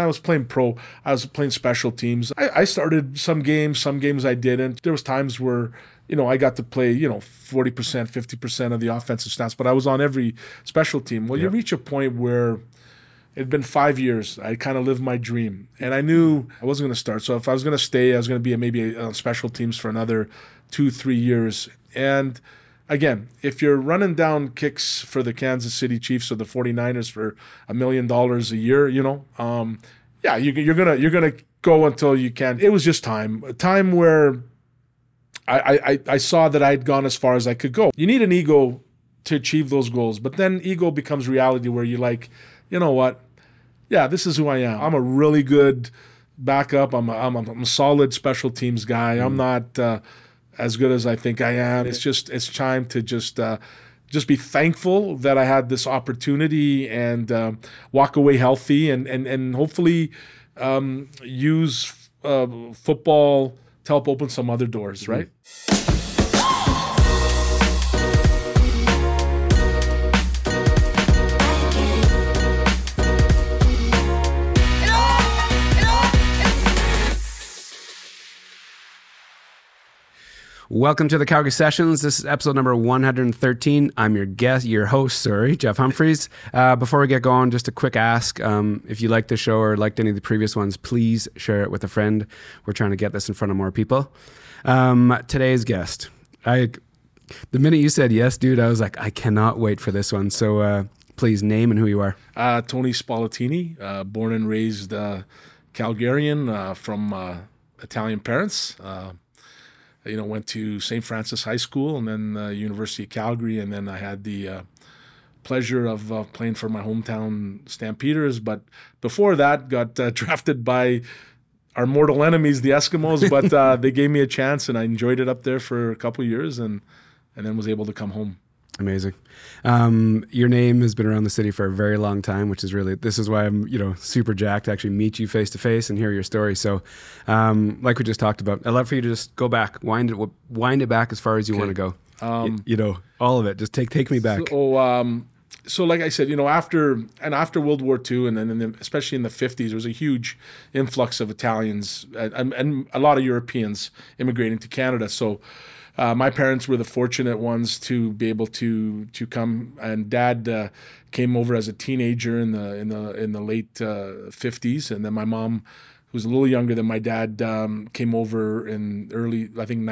was playing pro, I was playing special teams. I started some games I didn't. There was times where, I got to play, 40%, 50% of the offensive snaps, but I was on every special team. Well, you reach a point where it'd been 5 years. I kind of lived my dream, and I knew I wasn't going to start. So if I was going to stay, I was going to be maybe on special teams for another 2-3 years. And again, if you're running down kicks for the Kansas City Chiefs or the 49ers for $1 million a year, you're gonna go until you can. It was just a time where I saw that I'd gone as far as I could go. You need an ego to achieve those goals, but then ego becomes reality where you're like, you know what? Yeah, this is who I am. I'm a really good backup. I'm a solid special teams guy. I'm not as good as I think I am. It's time to just be thankful that I had this opportunity and walk away healthy and hopefully use football to help open some other doors, right? Welcome to the Calgary Sessions. This is episode number 113. I'm your host, Jeff Humphreys. Before we get going, just a quick ask. If you like the show or liked any of the previous ones, please share it with a friend. We're trying to get this in front of more people. Today's guest. The minute you said yes, dude, I was like, I cannot wait for this one. So please name and who you are. Tony Spallettini, born and raised Calgarian from Italian parents. Went to St. Francis High School and then University of Calgary, and then I had the pleasure of playing for my hometown Stampeders. But before that, got drafted by our mortal enemies, the Eskimos, but they gave me a chance, and I enjoyed it up there for a couple of years, and then was able to come home. Amazing. Your name has been around the city for a very long time, which is this is why I'm, super jacked to actually meet you face to face and hear your story. So, like we just talked about, I'd love for you to just go back, wind it back as far as you want to go. All of it. Just take me back. So like I said, after World War II, and then especially in the 50s, there was a huge influx of Italians and a lot of Europeans immigrating to Canada. So, my parents were the fortunate ones to be able to come, and Dad came over as a teenager in the late 50s, and then my mom, who's a little younger than my dad, came over in early, I think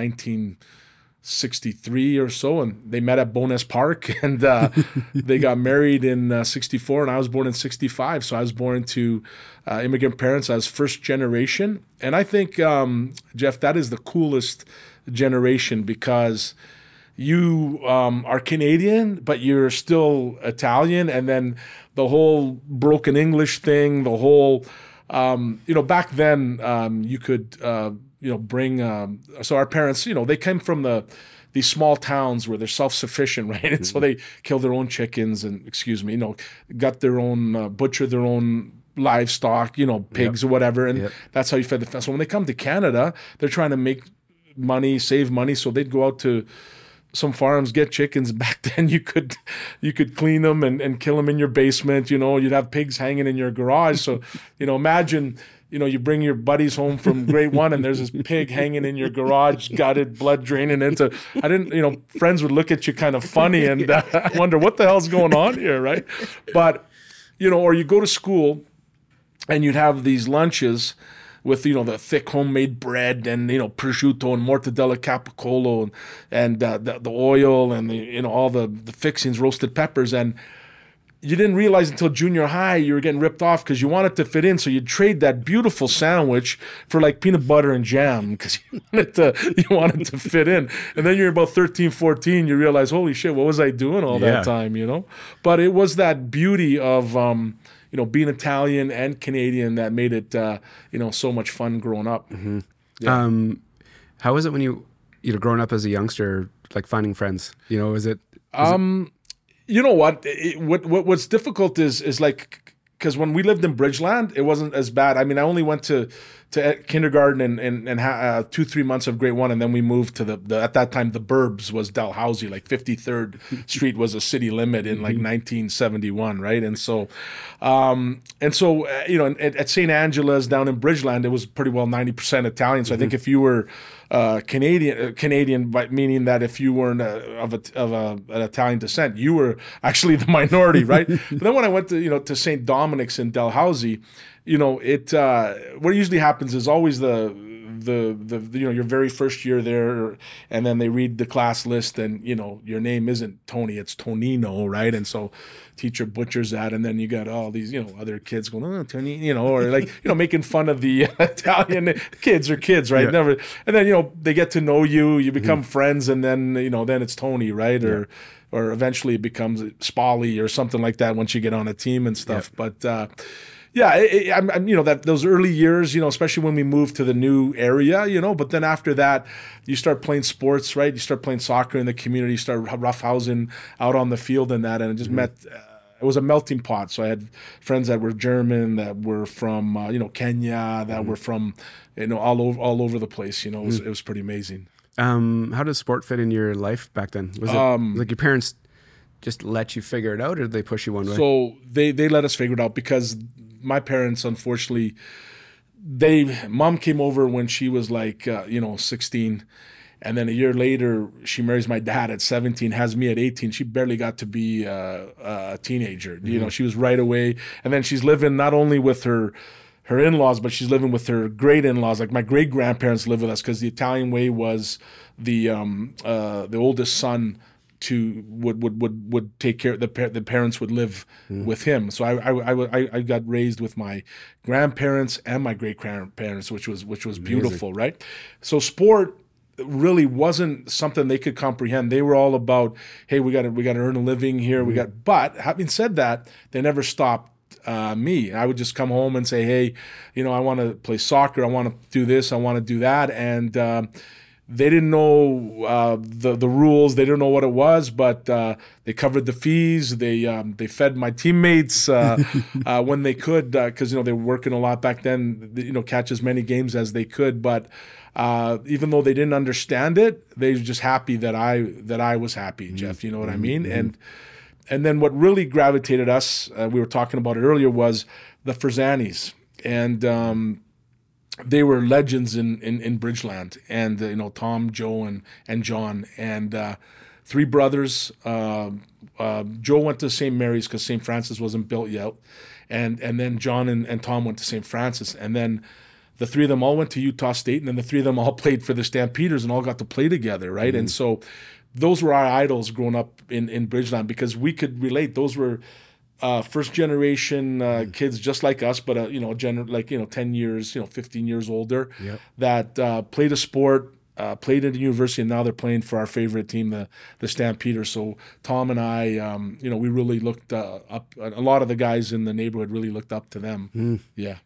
1963 or so, and they met at Bowness Park, and they got married in 64, and I was born in 65, so I was born to immigrant parents. I was first generation, and I think, Jeff, that is the coolest generation because you are Canadian, but you're still Italian, and then the whole broken English thing, the whole, back then you could, bring, so our parents, they came from these small towns where they're self-sufficient, right? And so they kill their own chickens and, got their own, butcher their own livestock, pigs or whatever, and that's how you fed the family. So when they come to Canada, they're trying to save money, so they'd go out to some farms, get chickens. Back then you could clean them and kill them in your basement. You'd have pigs hanging in your garage. So imagine you bring your buddies home from grade one and there's this pig hanging in your garage, gutted, blood draining into. Friends would look at you kind of funny and wonder what the hell's going on here, right? But or you go to school and you'd have these lunches with, the thick homemade bread and, prosciutto and mortadella capicolo and the oil and all the fixings, roasted peppers. And you didn't realize until junior high you were getting ripped off because you wanted to fit in. So you'd trade that beautiful sandwich for like peanut butter and jam because you wanted to fit in. And then you're about 13, 14, you realize, holy shit, what was I doing all that time, But it was that beauty of being Italian and Canadian that made it, so much fun growing up. Mm-hmm. Yeah. How was it when you growing up as a youngster, like finding friends? Was it? You know what? What's difficult is like because when we lived in Bridgeland, it wasn't as bad. I mean, I only went to kindergarten and 2-3 months of grade 1, and then we moved to the at that time the burbs was Dalhousie, like 53rd Street was a city limit in like 1971, right? And so you know, at St. Angela's down in Bridgeland, it was pretty well 90% Italian. So I think if you were Canadian, by meaning that if you weren't of an Italian descent, you were actually the minority, right? But then when I went to St. Dominic's in Dalhousie, you know, what usually happens is always the you know, your very first year there, and then they read the class list, and you know, your name isn't Tony, it's Tonino, right? And so teacher butchers that, and then you got all these, you know, other kids going, oh, Tony, you know, or like, you know, making fun of the Italian kids, right? Yeah. Never, and then, you know, they get to know you, you become friends, and then, you know, then it's Tony, right? Yeah. Or eventually it becomes Spally or something like that once you get on a team and stuff. Yeah. But yeah, I'm you know, that those early years, you know, especially when we moved to the new area, you know, but then after that, you start playing sports, right? You start playing soccer in the community, you start roughhousing out on the field and that, and it just it was a melting pot. So I had friends that were German, that were from, you know, Kenya, that were from, you know, all over the place, you know, it was pretty amazing. How does sport fit in your life back then? Was it like your parents just let you figure it out, or did they push you one way? So they let us figure it out, because my parents, unfortunately, mom came over when she was like, you know, 16. And then a year later, she marries my dad at 17, has me at 18. She barely got to be a teenager. You know, she was right away. And then she's living not only with her in-laws, but she's living with her great in-laws. Like my great grandparents live with us, because the Italian way was the oldest son would take care. The parents would live with him. So I got raised with my grandparents and my great grandparents, which was beautiful, right? So sport really wasn't something they could comprehend. They were all about, hey, we got to earn a living here. But having said that, they never stopped me. I would just come home and say, hey, you know, I want to play soccer. I want to do this. I want to do that. And they didn't know the rules. They didn't know what it was, but they covered the fees. They fed my teammates when they could, because you know, they were working a lot back then. You know, catch as many games as they could. But even though they didn't understand it, they were just happy that I was happy, Jeff. You know what I mean? And then what really gravitated us, we were talking about it earlier, was the Ferzanis. And they were legends in Bridgeland, and you know, Tom, Joe, and John, and 3 brothers. Joe went to St. Mary's because St. Francis wasn't built yet, and then John and Tom went to St. Francis, and then the 3 of them all went to Utah State, and then the 3 of them all played for the Stampeders and all got to play together, right? And so those were our idols growing up in Bridgeland, because we could relate. Those were first generation kids just like us, but you know, 10 years, 15 years older, that played a sport, played at the university, and now they're playing for our favorite team, the Stampeders. So Tom and I, you know, we really looked up. A lot of the guys in the neighborhood really looked up to them. Yeah.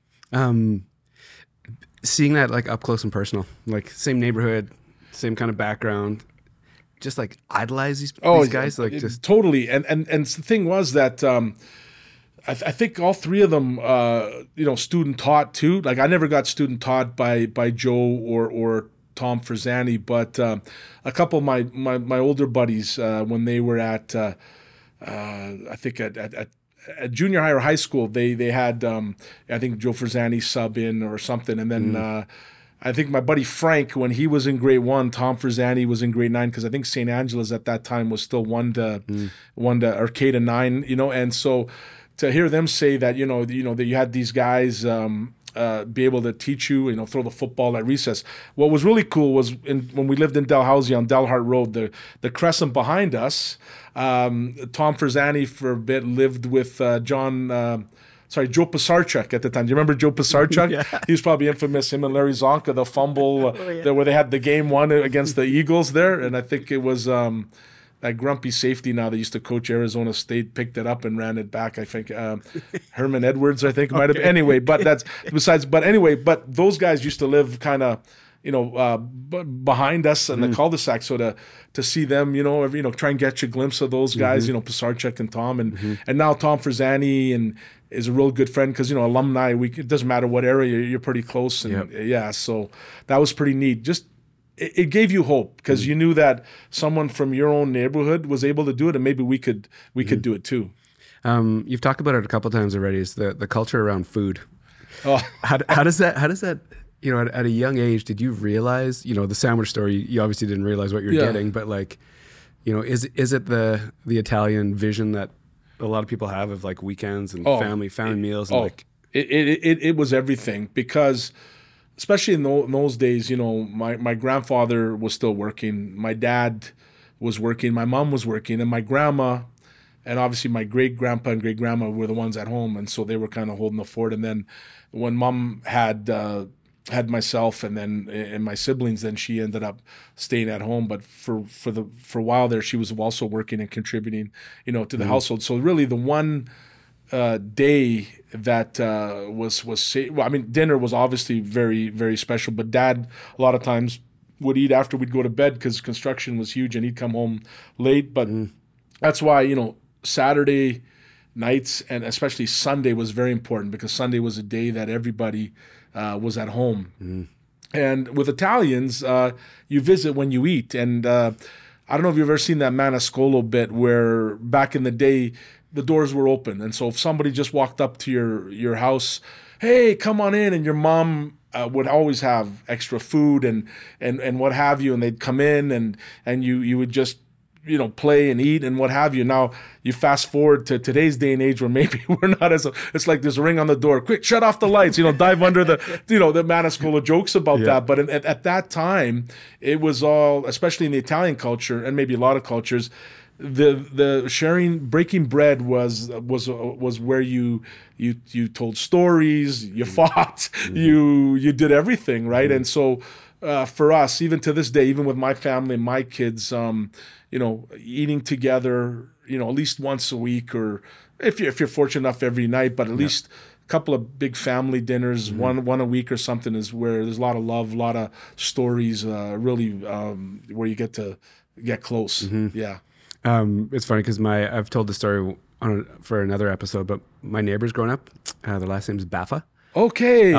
Seeing that like up close and personal, like same neighborhood, same kind of background, just like idolize these guys, like just totally. And the thing was that I think all 3 of them, you know, student taught too. Like I never got student taught by Joe or Tom Ferzani, but a couple of my older buddies when they were at I think at junior high or high school, they had I think Joe Ferzani sub in or something, and then. I think my buddy Frank, when he was in grade 1, Tom Ferzani was in grade 9, because I think St. Angela's at that time was still 1 to or K to 9, you know. And so to hear them say that, you know that you had these guys be able to teach you, you know, throw the football at recess. What was really cool was when we lived in Dalhousie on Delhart Road, the crescent behind us. Tom Ferzani for a bit lived with Joe Pisarchuk at the time. Do you remember Joe Pisarchuk? Yeah. He was probably infamous, him and Larry Zonka, the fumble where they had the game won against the Eagles there. And I think it was that grumpy safety now that used to coach Arizona State picked it up and ran it back. I think Herman Edwards, I think, might have. Anyway, but that's besides. But anyway, but those guys used to live kind of, you know, behind us in the cul-de-sac. So to see them, you know, try and get you a glimpse of those guys, you know, Pisarchuk and Tom, and now Tom Ferzani and is a real good friend because, alumni, it doesn't matter what area, you're pretty close. And yeah, so that was pretty neat. Just, it gave you hope because you knew that someone from your own neighborhood was able to do it, and maybe we could do it too. You've talked about it a couple of times already. Is the culture around food. Oh. How does that, at a young age, did you realize, the sandwich store, you obviously didn't realize what you're getting, but like, is it the Italian vision that a lot of people have of like weekends and family meals? And it was everything because especially in those days, my grandfather was still working. My dad was working. My mom was working. And my grandma and obviously my great-grandpa and great-grandma were the ones at home. And so they were kind of holding the fort. And then when mom had myself and my siblings, then she ended up staying at home. But for a while there, she was also working and contributing, to the household. So really, the one day that dinner was obviously very, very special. But Dad, a lot of times, would eat after we'd go to bed because construction was huge, and he'd come home late. But that's why Saturday nights and especially Sunday was very important because Sunday was a day that everybody was at home. And with Italians, you visit when you eat. And I don't know if you've ever seen that Maniscalco bit where back in the day, the doors were open. And so if somebody just walked up to your house, hey, come on in, and your mom would always have extra food and what have you, and they'd come in and you would just play and eat and what have you. Now you fast forward to today's day and age where maybe we're not it's like there's a ring on the door. Quick, shut off the lights. Dive under the the Maniscalco jokes about that. But at that time, it was all, especially in the Italian culture and maybe a lot of cultures, the breaking bread was where you told stories, you fought, you did everything, right? And so for us, even to this day, even with my family and my kids, eating together, at least once a week, or if you're fortunate enough every night, but at least a couple of big family dinners, one a week or something, is where there's a lot of love, a lot of stories, really where you get to get close. Yeah. It's funny because I've told the story for another episode, but my neighbors growing up, their last name's Baffa. Okay,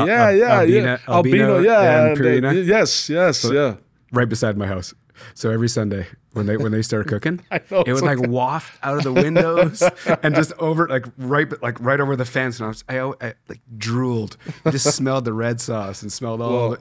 Albino, and Purina. Yes. Right beside my house. So every Sunday when they start cooking, it would like waft out of the windows and just over right over the fence, and I like drooled. I just smelled the red sauce and smelled all.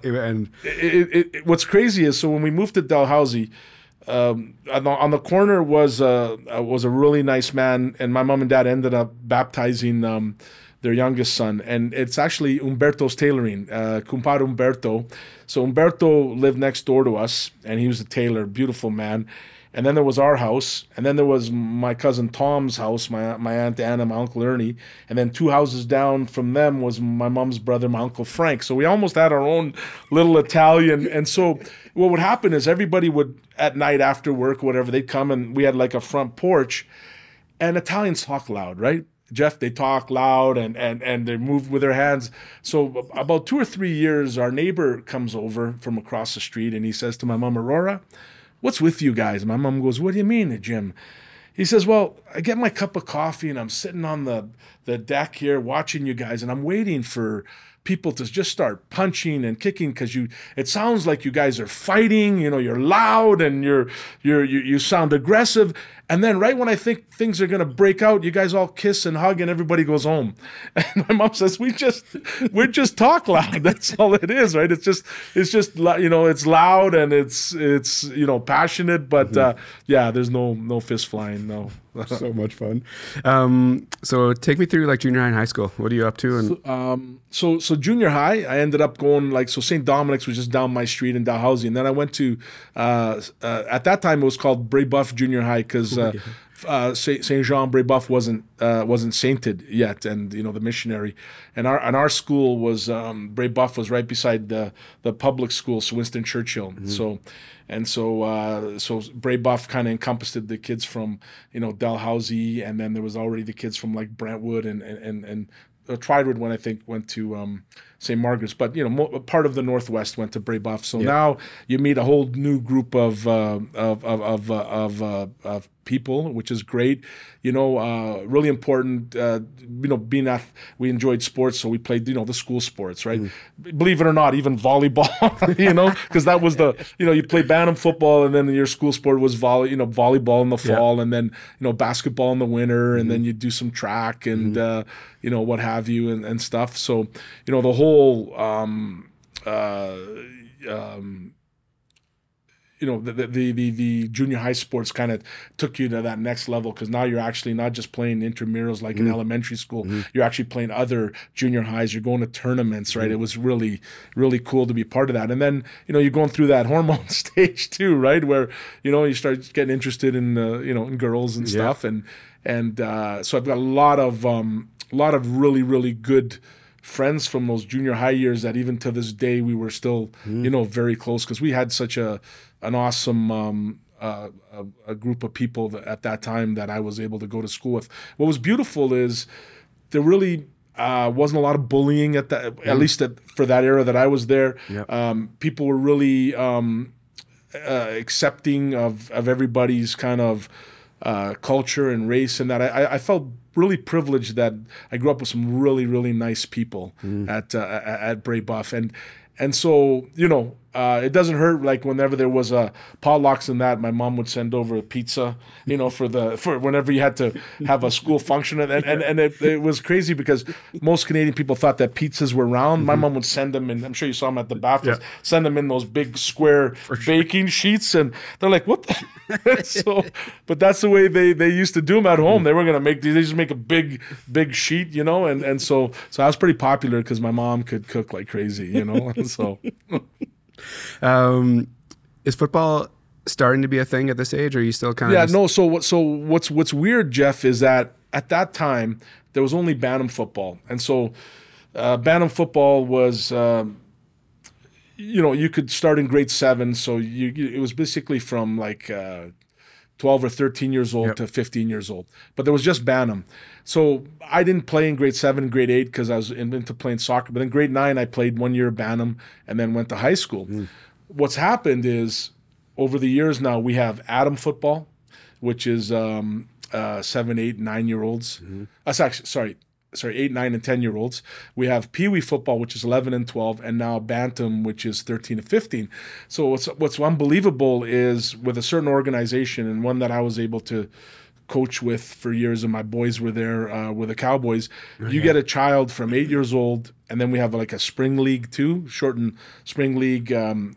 What's crazy is, so when we moved to Dalhousie, on the corner was a really nice man, and my mom and dad ended up baptizing their youngest son, and it's actually Umberto's tailoring, Compadre Umberto. So Umberto lived next door to us, and he was a tailor, beautiful man. And then there was our house, and then there was my cousin Tom's house, my Aunt Anna, my Uncle Ernie, and then 2 houses down from them was my mom's brother, my Uncle Frank. So we almost had our own little Italian. And so what would happen is everybody would, at night after work, whatever, they'd come, and we had like a front porch, and Italians talk loud, right? Jeff, they talk loud and they move with their hands. So about 2 or 3 years, our neighbor comes over from across the street, and he says to my mom, Aurora, what's with you guys? My mom goes, what do you mean, Jim? He says, well, I get my cup of coffee, and I'm sitting on the deck here watching you guys, and I'm waiting for people to just start punching and kicking because it sounds like you guys are fighting. You're loud and you sound aggressive. And then right when I think things are going to break out, you guys all kiss and hug and everybody goes home. And my mom says, we just talk loud. That's all it is, right? It's just it's loud and it's passionate, but there's no fist flying. No. So much fun. So take me through like junior high and high school. What are you up to? And so junior high, I ended up going St. Dominic's was just down my street in Dalhousie, and then I went to at that time it was called Brébeuf Junior High because Saint Jean Brébeuf wasn't sainted yet, and the missionary, and our school was Brébeuf was right beside the public school, so Winston Churchill. So Brébeuf kind of encompassed the kids from Dalhousie, and then there was already the kids from like Brentwood and Twywood when I think went to St. Margaret's, but part of the Northwest went to Brébeuf. So now you meet a whole new group of people, which is great. Really important. We enjoyed sports, so we played the school sports, right? Believe it or not, even volleyball, because that was you play Bantam football, and then your school sport was volleyball in the fall, and then basketball in the winter, and then you do some track and what have you and stuff. So the whole the junior high sports kind of took you to that next level, because now you're actually not just playing intramurals like in elementary school. You're actually playing other junior highs. You're going to tournaments, right? It was really, really cool to be part of that. And then, you're going through that hormone stage too, right? Where, you start getting interested in, in girls and stuff. And so I've got a lot of really, really good friends from those junior high years that even to this day we were still, very close, because we had such an awesome a group of people at that time that I was able to go to school with. What was beautiful is there really wasn't a lot of bullying at least for that era that I was there. People were really accepting of everybody's kind of culture and race, and that I felt really privileged that I grew up with some really, really nice people at Brébeuf, and so it doesn't hurt, like whenever there was a potlucks and that, my mom would send over a pizza, for whenever you had to have a school function, and it was crazy because most Canadian people thought that pizzas were round. My mom would send them, and I'm sure you saw them at the bathrooms, send them in those big square baking sheets, and they're like, what the? But that's the way they used to do them at home. They were gonna they just make a big sheet, and so I was pretty popular because my mom could cook like crazy, so. Is football starting to be a thing at this age, or are you still kind of no? So what's weird, Jeff, is that at that time there was only Bantam football, and so Bantam football was you could start in grade 7, so it was basically from like 12 or 13 years old to 15 years old, but there was just Bantam. So I didn't play in grade 7 and grade 8 because I was into playing soccer. But in grade 9, I played 1 year Bantam and then went to high school. What's happened is over the years now we have Atom football, which is 7, 8, 9-year-olds. Sorry, 8, 9, and 10-year-olds. We have Pee Wee football, which is 11 and 12, and now Bantam, which is 13 and 15. So what's unbelievable is with a certain organization, and one that I was able to coach with for years, and my boys were there with the Cowboys. You get a child from 8 years old, and then we have like a spring league too, shortened spring league,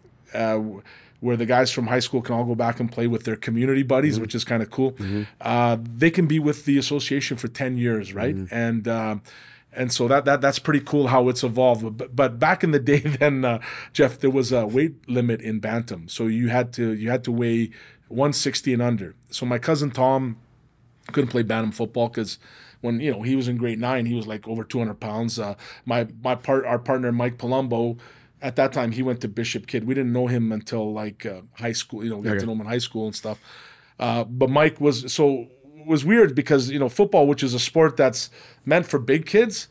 where the guys from high school can all go back and play with their community buddies, which is kind of cool. They can be with the association for 10 years, right? And so that's pretty cool how it's evolved. But back in the day, then Jeff, there was a weight limit in Bantam, so you had to weigh 160 and under. So my cousin Tom couldn't play Bantam football because when he was in grade 9, he was like over 200 pounds. Our partner Mike Palumbo, at that time, he went to Bishop Kid. We didn't know him until like high school, got to know him in high school and stuff. But Mike was weird because, football, which is a sport that's meant for big kids,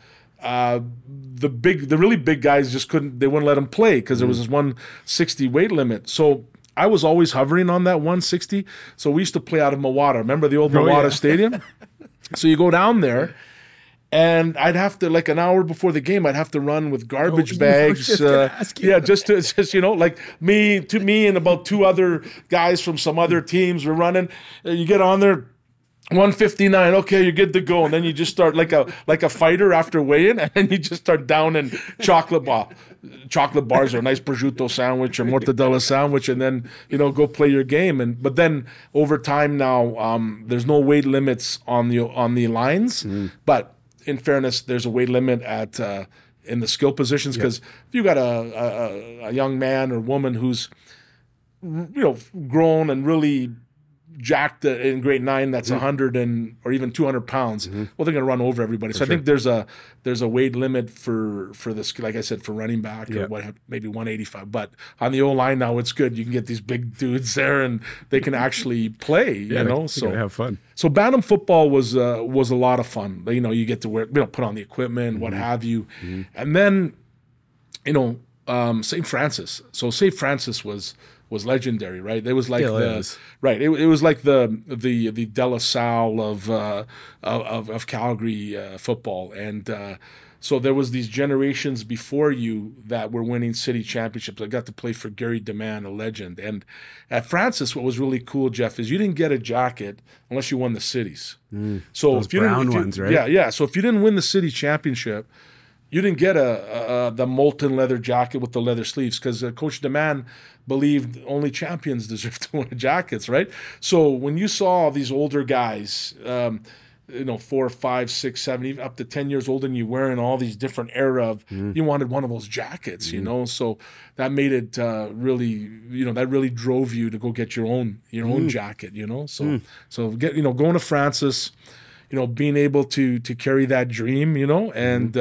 the really big guys they wouldn't let him play because there was this 160 weight limit. So I was always hovering on that 160. So we used to play out of Mawada. Remember the old Mawada Stadium? So you go down there, and I'd have to, like an hour before the game, I'd have to run with garbage bags. Just like me and about 2 other guys from some other teams were running. You get on there, 159. Okay, you're good to go, and then you just start like a fighter after weigh-in, and then you just start downing chocolate bars or a nice prosciutto sandwich or mortadella sandwich, and then go play your game. But then over time now, there's no weight limits on the lines, but in fairness, there's a weight limit in the skill positions, because if you got a young man or woman who's grown and really jacked in grade 9, that's 100 or even 200 pounds. Well, they're going to run over everybody. So I think there's a weight limit for this, like I said, for running back or maybe 185. But on the O line now, it's good. You can get these big dudes there, and they can actually play. So have fun. So Bantam football was a lot of fun. You get to wear, put on the equipment, what have you, and then St. Francis. So St. Francis was legendary, right? It was like Still is. right. It was like the De La Salle of Calgary football, and so there was these generations before you that were winning city championships. I got to play for Gary DeMann, a legend, and at Francis, what was really cool, Jeff, is you didn't get a jacket unless you won the cities. So Those if you brown didn't, ones, right? Yeah. So if you didn't win the city championship, you didn't get the molten leather jacket with the leather sleeves, because Coach DeMann believed only champions deserve to win jackets, right? So when you saw these older guys, 4, 5, 6, 7, even up to 10 years old, and you wearing all these different era of, you wanted one of those jackets, so that made it really, that really drove you to go get your own jacket, so going to Francis, being able to carry that dream, and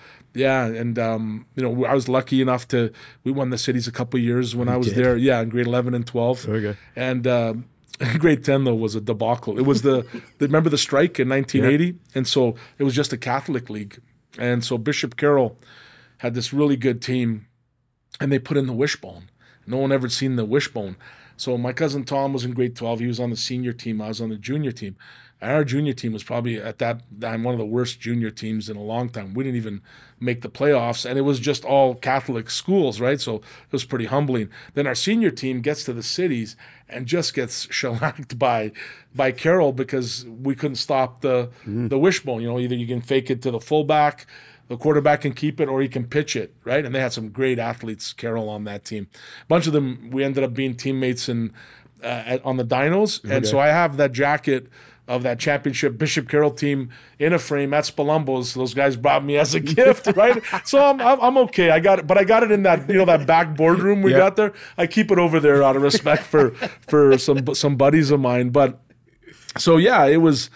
I was lucky enough we won the cities a couple of years when I was there. Yeah, in grade 11 and 12. Okay. And grade 10, though, was a debacle. It was remember the strike in 1980? Yeah. And so it was just a Catholic league. And so Bishop Carroll had this really good team, and they put in the wishbone. No one ever seen the wishbone. So my cousin Tom was in grade 12. He was on the senior team. I was on the junior team. And our junior team was probably at that time one of the worst junior teams in a long time. We didn't even make the playoffs, and it was just all Catholic schools, right? So it was pretty humbling. Then our senior team gets to the cities and just gets shellacked by Carroll because we couldn't stop the wishbone. Either you can fake it to the fullback, the quarterback can keep it, or he can pitch it, right? And they had some great athletes, Carroll, on that team. A bunch of them, we ended up being teammates on the Dinos, and so I have that jacket of that championship Bishop Carroll team in a frame at Spalumbo's. Those guys brought me as a gift, right? So I'm okay. I got it, but I got it in that that back boardroom we got there. I keep it over there out of respect for some buddies of mine. But so yeah, it was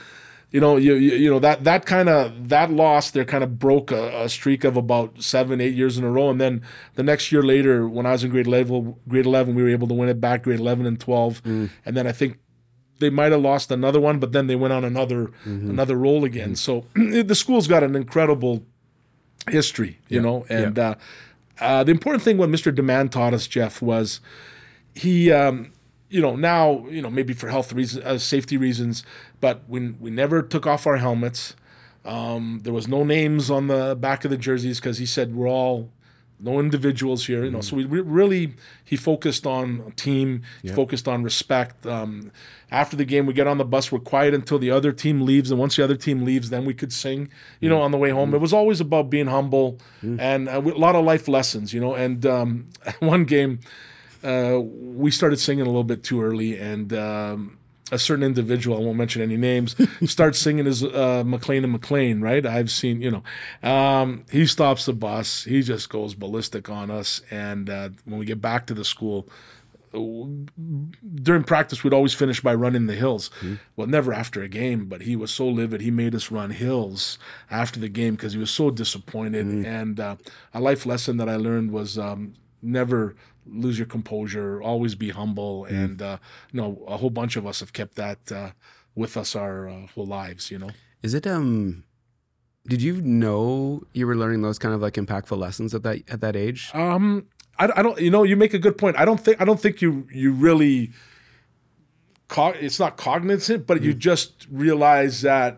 that loss there kind of broke a streak of about 7-8 years in a row, and then the next year later when I was in grade 11 we were able to win it back, grade 11 and 12, and then I think they might have lost another one, but then they went on another roll again. So the school's got an incredible history, and the important thing what Mr. DeMann taught us, Jeff, was he, now, maybe for health reasons, safety reasons, but we never took off our helmets. There was no names on the back of the jerseys because he said we're all no individuals here, So he focused on team, he focused on respect. After the game, we get on the bus, we're quiet until the other team leaves, and once the other team leaves, then we could sing, on the way home. It was always about being humble and a lot of life lessons, And one game, we started singing a little bit too early, and a certain individual, I won't mention any names, starts singing his McLean and McLean, right? I've seen, he stops the bus. He just goes ballistic on us. And when we get back to the school, during practice, we'd always finish by running the hills. Well, never after a game, but he was so livid. He made us run hills after the game because he was so disappointed. And a life lesson that I learned was never lose your composure, always be humble, and a whole bunch of us have kept that with us our whole lives. Is it did you know you were learning those kind of like impactful lessons at that age? I don't. You make a good point. I don't think you really. It's not cognizant, but you just realize that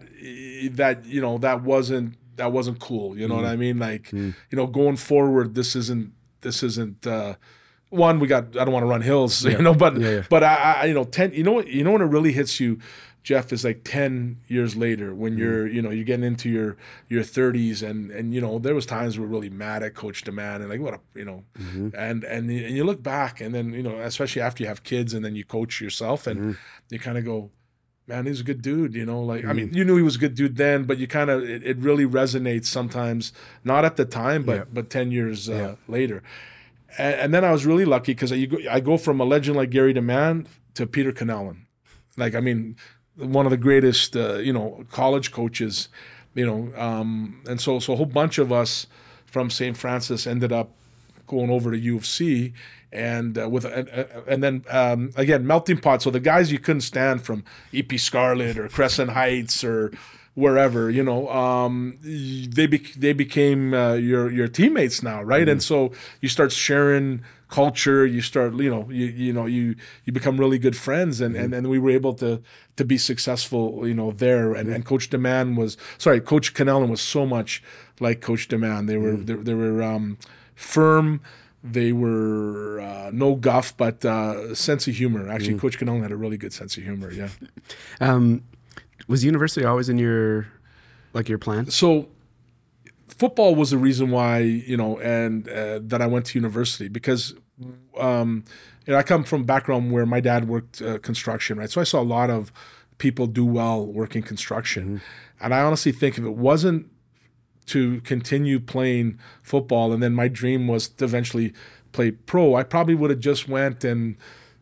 wasn't cool. You know what I mean? Like going forward, this isn't. One, I don't want to run hills, but I 10, when it really hits you, Jeff, is like 10 years later when you're getting into your 30s, and there was times we were really mad at Coach DeMann and like what and you look back, and then especially after you have kids and then you coach yourself, and you kind of go, man, he's a good dude, I mean, you knew he was a good dude then, but you kind of, it really resonates sometimes, not at the time, but 10 years later. And then I was really lucky because I go from a legend like Gary DeMann to Peter Cannellan. Like, I mean, one of the greatest, college coaches, and so a whole bunch of us from St. Francis ended up going over to U of C, and then again, melting pot. So the guys you couldn't stand from EP Scarlett or Crescent Heights or wherever, they became your teammates now, right? And so you start sharing culture, you start, you become really good friends, and we were able to be successful, there. And Coach Cannellan was so much like Coach Demand. They were firm. They were no guff, but sense of humor. Actually, Coach Cannellan had a really good sense of humor. Yeah. Was university always in your plan? So football was the reason why, and that I went to university, because I come from a background where my dad worked construction, right? So I saw a lot of people do well working construction. And I honestly think if it wasn't to continue playing football, and then my dream was to eventually play pro, I probably would have just went and,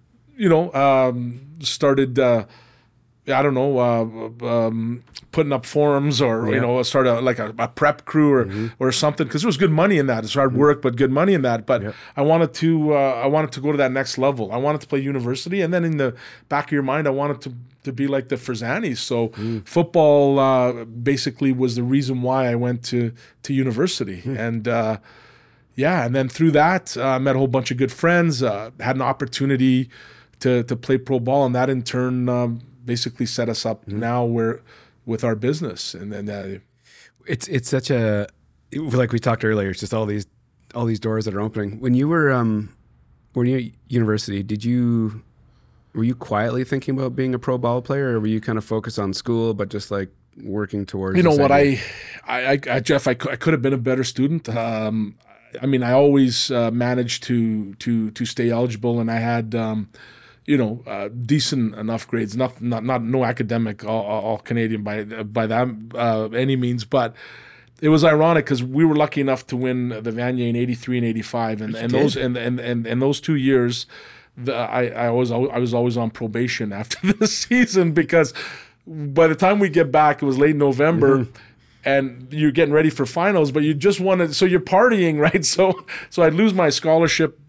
started putting up forums, or start a prep crew or something, because there was good money in that. It's hard work, but good money in that. But I wanted to go to that next level. I wanted to play university, and then in the back of your mind, I wanted to be like the Ferzanis. So football basically was the reason why I went to university, and and then through that, I met a whole bunch of good friends. Had an opportunity to play pro ball, and that in turn basically set us up now with our business. And then it's such a, like we talked earlier, it's just all these doors that are opening. When you were at university, were you quietly thinking about being a pro ball player, or were you kind of focused on school but just like working towards? You know what, Jeff, I could have been a better student. I always managed to stay eligible, and I had decent enough grades, not no academic, all Canadian by that any means, but it was ironic because we were lucky enough to win the Vanier in '83 and '85, and those 2 years, I was always on probation after the season, because by the time we get back, it was late November. And you're getting ready for finals, but you just want to. So you're partying, right? So I'd lose my scholarship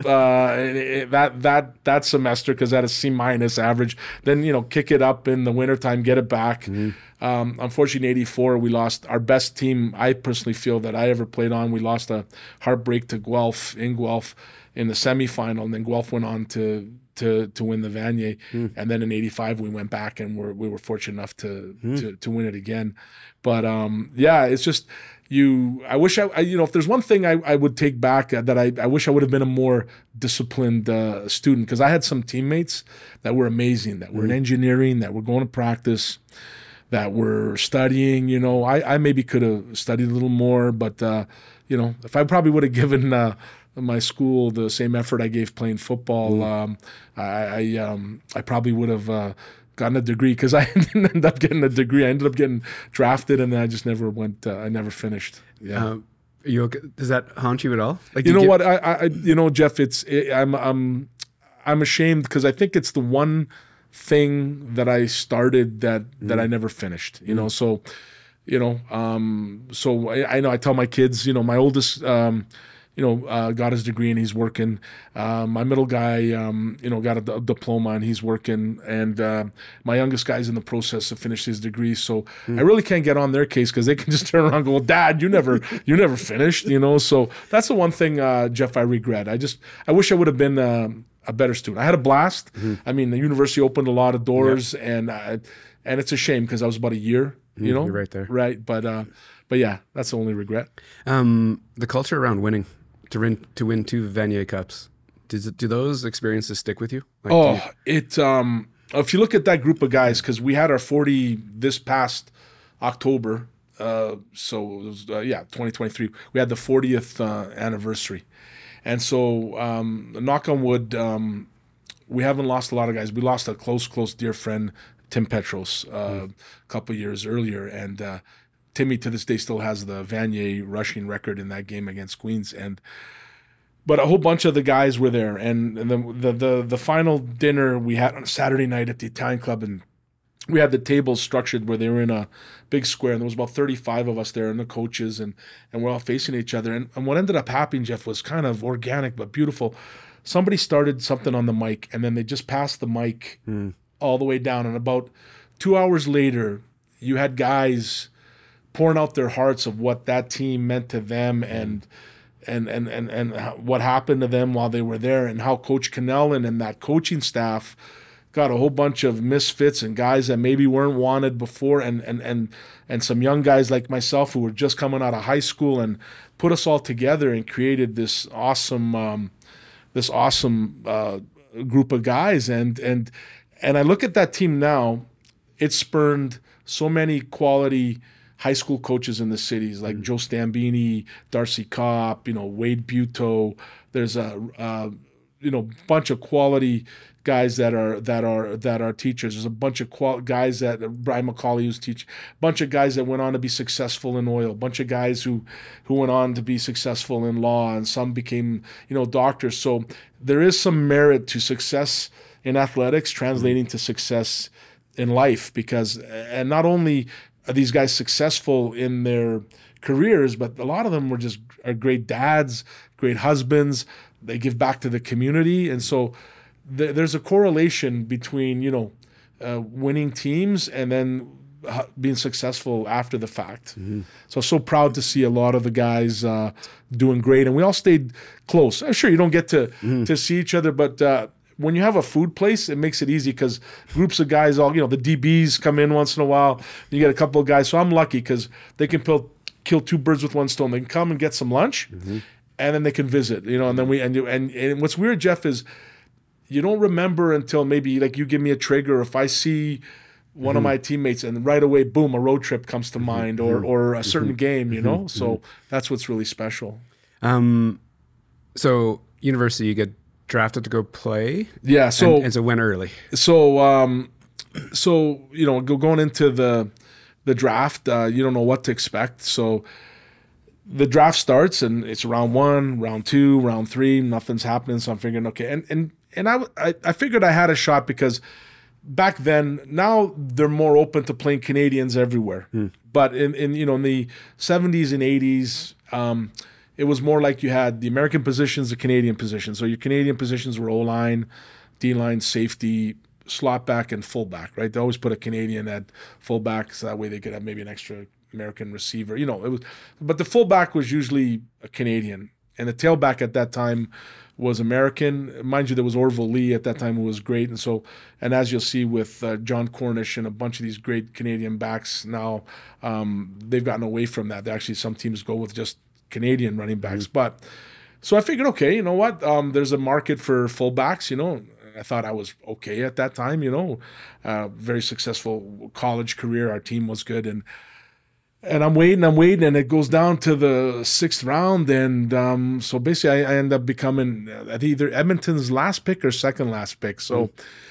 that semester because I had a C- average. Then kick it up in the wintertime, get it back. Unfortunately, in '84 we lost our best team. I personally feel that I ever played on. We lost a heartbreak to Guelph in the semifinal, and then Guelph went on to win the Vanier. And then in '85 we went back and we were fortunate enough to win it again. But it's just I wish if there's one thing I would take back, that I wish I would have been a more disciplined student, because I had some teammates that were amazing, that were in engineering, that were going to practice, that were studying. I maybe could have studied a little more, but if I probably would have given my school the same effort I gave playing football, I probably would have gotten a degree, because I didn't end up getting a degree. I ended up getting drafted, and then I just never went. I never finished. Yeah. Does that haunt you at all? Like, what? I Jeff, I'm ashamed, because I think it's the one thing that I started that I never finished. So I tell my kids. My oldest. Got his degree and he's working. My middle guy, got a diploma and he's working. And my youngest guy's in the process of finishing his degree. So I really can't get on their case, because they can just turn around and go, well, Dad, you never finished, So that's the one thing, Jeff, I regret. I wish I would have been a better student. I had a blast. The university opened a lot of doors, and it's a shame, because I was about a year, You're right there. Right. But yeah, that's the only regret. The culture around winning. To win 2 Vanier Cups, do those experiences stick with you? If you look at that group of guys, because we had our 40 this past October, so it was 2023. We had the 40th anniversary, and so knock on wood, we haven't lost a lot of guys. We lost a close dear friend, Tim Petros, a couple years earlier, and Timmy to this day still has the Vanier rushing record in that game against Queens, but a whole bunch of the guys were there, and the final dinner we had on a Saturday night at the Italian Club, and we had the tables structured where they were in a big square, and there was about 35 of us there, and the coaches, and we're all facing each other, and what ended up happening, Jeff, was kind of organic but beautiful. Somebody started something on the mic, and then they just passed the mic all the way down, and about 2 hours later, you had guys pouring out their hearts of what that team meant to them and what happened to them while they were there, and how Coach Cannellan and that coaching staff got a whole bunch of misfits and guys that maybe weren't wanted before, and some young guys like myself who were just coming out of high school, and put us all together and created this awesome group of guys. And I look at that team now. It spurned so many quality high school coaches in the cities, like Joe Stambini, Darcy Kopp, Wade Buteau. There's a bunch of quality guys that are teachers. There's a bunch of guys that Brian McCauley who's teach. Bunch of guys that went on to be successful in oil. Bunch of guys who went on to be successful in law, and some became doctors. So there is some merit to success in athletics translating to success in life, and not only are these guys successful in their careers, but a lot of them are great dads, great husbands. They give back to the community, and so there's a correlation between winning teams and then being successful after the fact. So proud to see a lot of the guys doing great, and we all stayed close. I'm sure you don't get to see each other, but when you have a food place, it makes it easy because groups of guys, the DBs come in once in a while. You get a couple of guys. So I'm lucky because they can kill two birds with one stone. They can come and get some lunch, and then they can visit. And then and what's weird, Jeff, is you don't remember until maybe like you give me a trigger. If I see one of my teammates and right away, boom, a road trip comes to mind, or a certain game. So that's what's really special. So university, you get drafted to go play. Yeah. So and so went early. So going into the draft, you don't know what to expect. So the draft starts and it's round 1, round 2, round 3, nothing's happening. So I'm figuring, okay, and I figured I had a shot because back then, now they're more open to playing Canadians everywhere. But in the 70s and 80s. It was more like you had the American positions, the Canadian positions. So your Canadian positions were O-line, D-line, safety, slot back, and fullback, right? They always put a Canadian at fullback, so that way they could have maybe an extra American receiver. But the fullback was usually a Canadian, and the tailback at that time was American. Mind you, there was Orville Lee at that time who was great, and as you'll see with John Cornish and a bunch of these great Canadian backs now, they've gotten away from that. Actually, some teams go with just Canadian running backs. But so I figured, okay, you know what? There's a market for fullbacks, I thought I was okay at that time, very successful college career. Our team was good. And I'm waiting, and it goes down to the 6th round. And so basically I end up becoming either Edmonton's last pick or second last pick. So,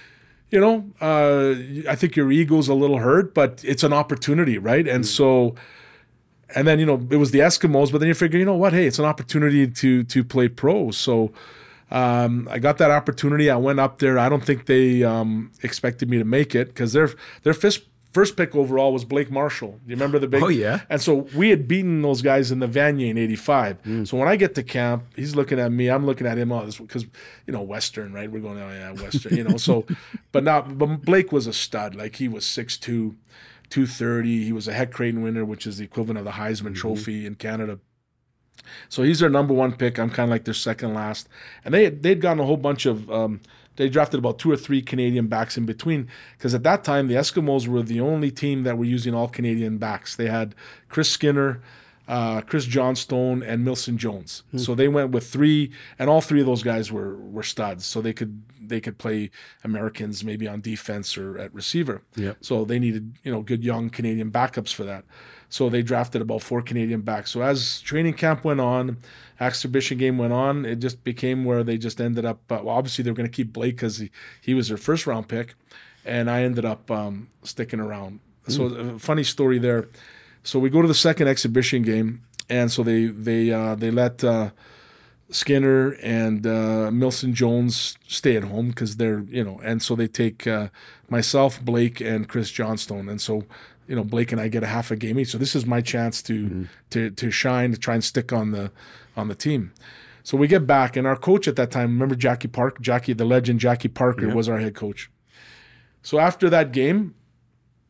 I think your ego's a little hurt, but it's an opportunity, right? And so... And then, it was the Eskimos, but then you figure, you know what? Hey, it's an opportunity to play pro. So I got that opportunity. I went up there. I don't think they expected me to make it because their first pick overall was Blake Marshall. Do you remember the big? Oh, yeah. And so we had beaten those guys in the Vanier in 85. So when I get to camp, he's looking at me. I'm looking at him because, Western, right? We're going, oh, yeah, Western, So, but Blake was a stud. Like he was 6'2", 230. He was a Heck Creighton winner, which is the equivalent of the Heisman Trophy in Canada. So he's their number 1 pick. I'm kind of like their second last. And they'd gotten a whole bunch of they drafted about 2 or 3 Canadian backs in between because at that time the Eskimos were the only team that were using all Canadian backs. They had Chris Skinner, Chris Johnstone, and Milson Jones. So they went with 3, and all 3 of those guys were studs. So they could play Americans maybe on defense or at receiver. Yep. So they needed good young Canadian backups for that. So they drafted about 4 Canadian backs. So as training camp went on, exhibition game went on, it just became where they just ended up. Obviously they were going to keep Blake because he was their first round pick, and I ended up sticking around. So a funny story there. So we go to the second exhibition game, and so they let Skinner and Milson Jones stay at home because they're and so they take myself, Blake, and Chris Johnstone, and so Blake and I get a half a game each. So this is my chance to shine, to try and stick on the team. So we get back, and our coach at that time, remember the legend Jackie Parker was our head coach. So after that game,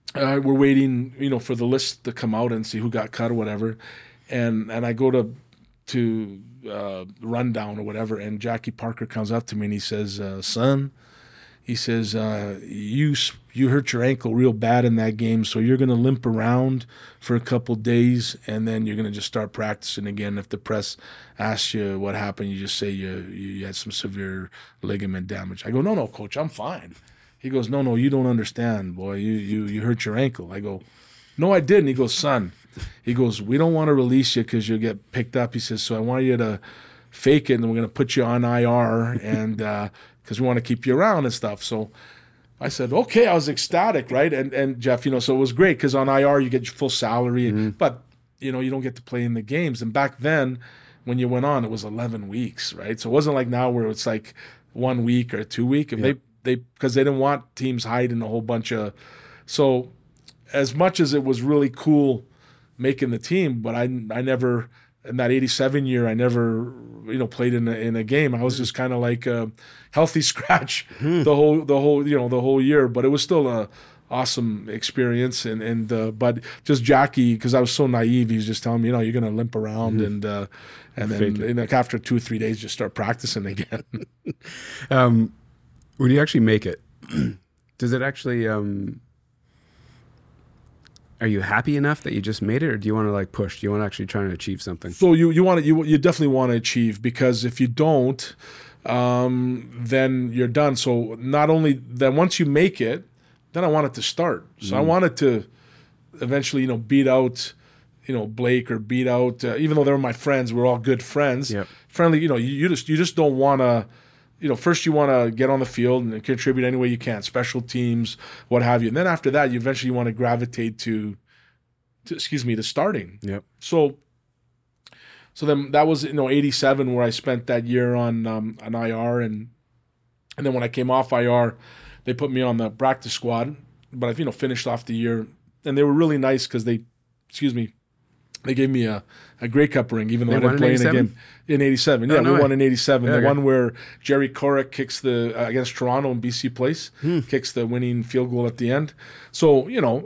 we're waiting, for the list to come out and see who got cut or whatever. And I go to rundown or whatever, and Jackie Parker comes up to me and he says, son, he says, you hurt your ankle real bad in that game, so you're going to limp around for a couple days, and then you're going to just start practicing again. If the press asks you what happened, you just say you had some severe ligament damage. I go, no, coach, I'm fine. He goes, no, you don't understand, boy. You hurt your ankle. I go, no, I didn't. He goes, son, he goes, we don't want to release you because you'll get picked up. He says, so I want you to fake it, and we're going to put you on IR, and because we want to keep you around and stuff. So I said, okay. I was ecstatic, right? And Jeff, so it was great because on IR you get your full salary, but you don't get to play in the games. And back then, when you went on, it was 11 weeks, right? So it wasn't like now where it's like 1 week or 2 week. If they because they didn't want teams hiding a whole bunch of. So as much as it was really cool making the team, but I never. In that 87 year, I never, played in a game. I was just kind of like a healthy scratch the whole year. But it was still a awesome experience. But just Jackie, because I was so naive, he was just telling me, you're going to limp around and then after 2 or 3 days, just start practicing again. When you actually make it, does it actually? Are you happy enough that you just made it, or do you want to push? Do you want to actually try and achieve something? So you definitely want to achieve, because if you don't, then you're done. So not only then, once you make it, then I want it to start. So I wanted to eventually, beat out, Blake, or beat out, even though they were my friends, we're all good friends. Yep. Friendly, you just don't want to. First you want to get on the field and contribute any way you can, special teams, what have you. And then after that, you eventually want to gravitate to starting. Yep. So then that was, 87 where I spent that year on IR. And then when I came off IR, they put me on the practice squad. But I, finished off the year. And they were really nice because they gave me a Grey Cup ring, even though I didn't play in a game in 87. Yeah, we won in 87. The one where Jerry Korek kicks against Toronto in BC Place, kicks the winning field goal at the end. So,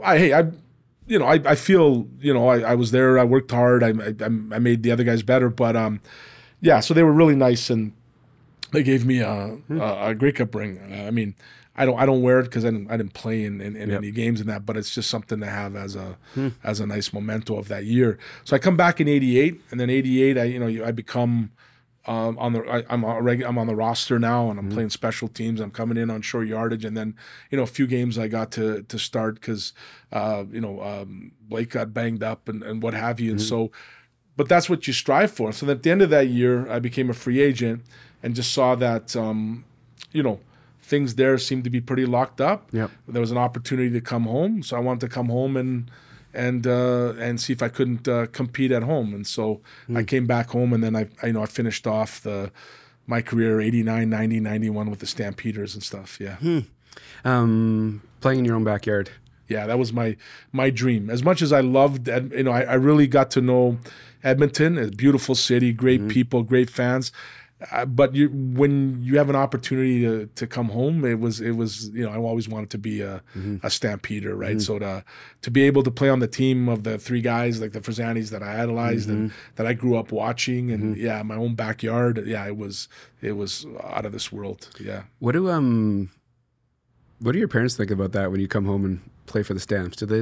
I feel, I was there. I worked hard. I made the other guys better. But, so they were really nice, and they gave me a Grey Cup ring. I don't wear it because I didn't play in any games in that, but it's just something to have as a nice memento of that year. So I come back in 88, and then 88, I become I'm on the roster now, and I'm playing special teams. I'm coming in on short yardage, and then a few games I got to start because Blake got banged up and what have you, and so. But that's what you strive for. So at the end of that year, I became a free agent and just saw that things there seemed to be pretty locked up. Yep. There was an opportunity to come home, so I wanted to come home and see if I couldn't compete at home. And so I came back home, and then I finished off my career 89, 90, 91 with the Stampeders and stuff. Yeah. Playing in your own backyard. Yeah, that was my dream. As much as I loved, I really got to know Edmonton, a beautiful city, great people, great fans. But when you have an opportunity to come home, it was I always wanted to be a Stampeder, right? So to be able to play on the team of the three guys like the Frizanis that I idolized and that I grew up watching, and my own backyard, it was out of this world. Yeah. What do your parents think about that when you come home and play for the Stamps? Do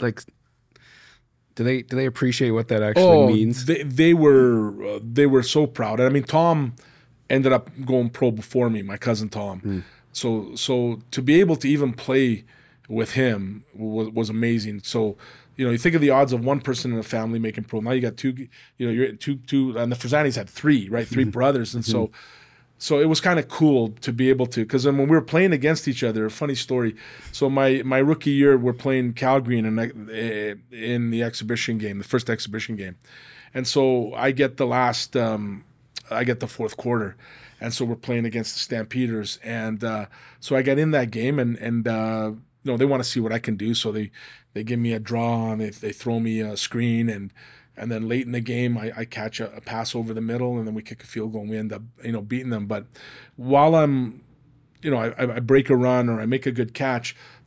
they appreciate what that actually means? They were so proud. I mean, Tom ended up going pro before me, my cousin Tom. So to be able to even play with him was amazing. So you think of the odds of one person in the family making pro. Now you got two. You're two, and the Frizanis had three, right? Three brothers, and so it was kind of cool to be able to, because then when we were playing against each other, a funny story. So my rookie year, we're playing Calgary in the exhibition game, the first exhibition game. And so I get the fourth quarter. And so we're playing against the Stampeders. And so I get in that game, and they want to see what I can do. So they give me a draw, and they throw me a screen, and then late in the game, I catch a pass over the middle, and then we kick a field goal, and we end up, beating them. But while I'm, I break a run or I make a good catch,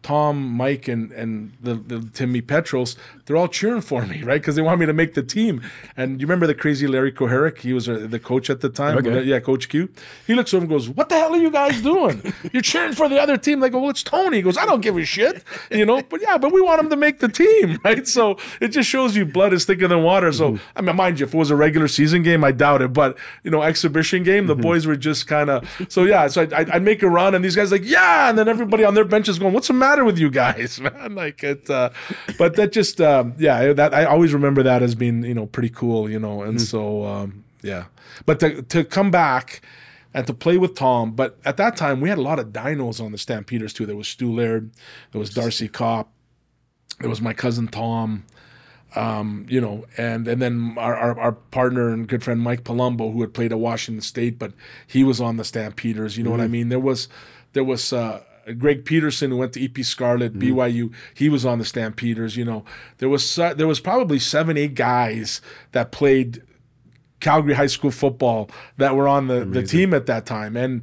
Tom, Mike, and the Timmy Petros, they're all cheering for me, right? Because they want me to make the team. And you remember the crazy Larry Koharic? He was the coach at the time. Okay. Yeah, Coach Q. He looks over and goes, "What the hell are you guys doing? You're cheering for the other team." They go, "Well, it's Tony." He goes, "I don't give a shit," But we want him to make the team, right? So it just shows you blood is thicker than water. So I mean, mind you, if it was a regular season game, I doubt it. But exhibition game, the boys were just kind of So I'd make a run, and these guys yeah, and then everybody on their bench is going, "What's the matter with you guys, man?" Like it, but that just that I always remember that as being pretty cool, and so But to come back and to play with Tom, but at that time we had a lot of dinos on the Stampeders too. There was Stu Laird, there was Darcy Kopp, there was my cousin Tom. And then our partner and good friend Mike Palumbo, who had played at Washington State, but he was on the Stampeders. You know what I mean? There was Greg Peterson, who went to EP Scarlet, BYU. He was on the Stampeders. There was probably 7-8 guys that played Calgary high school football that were on the team at that time, and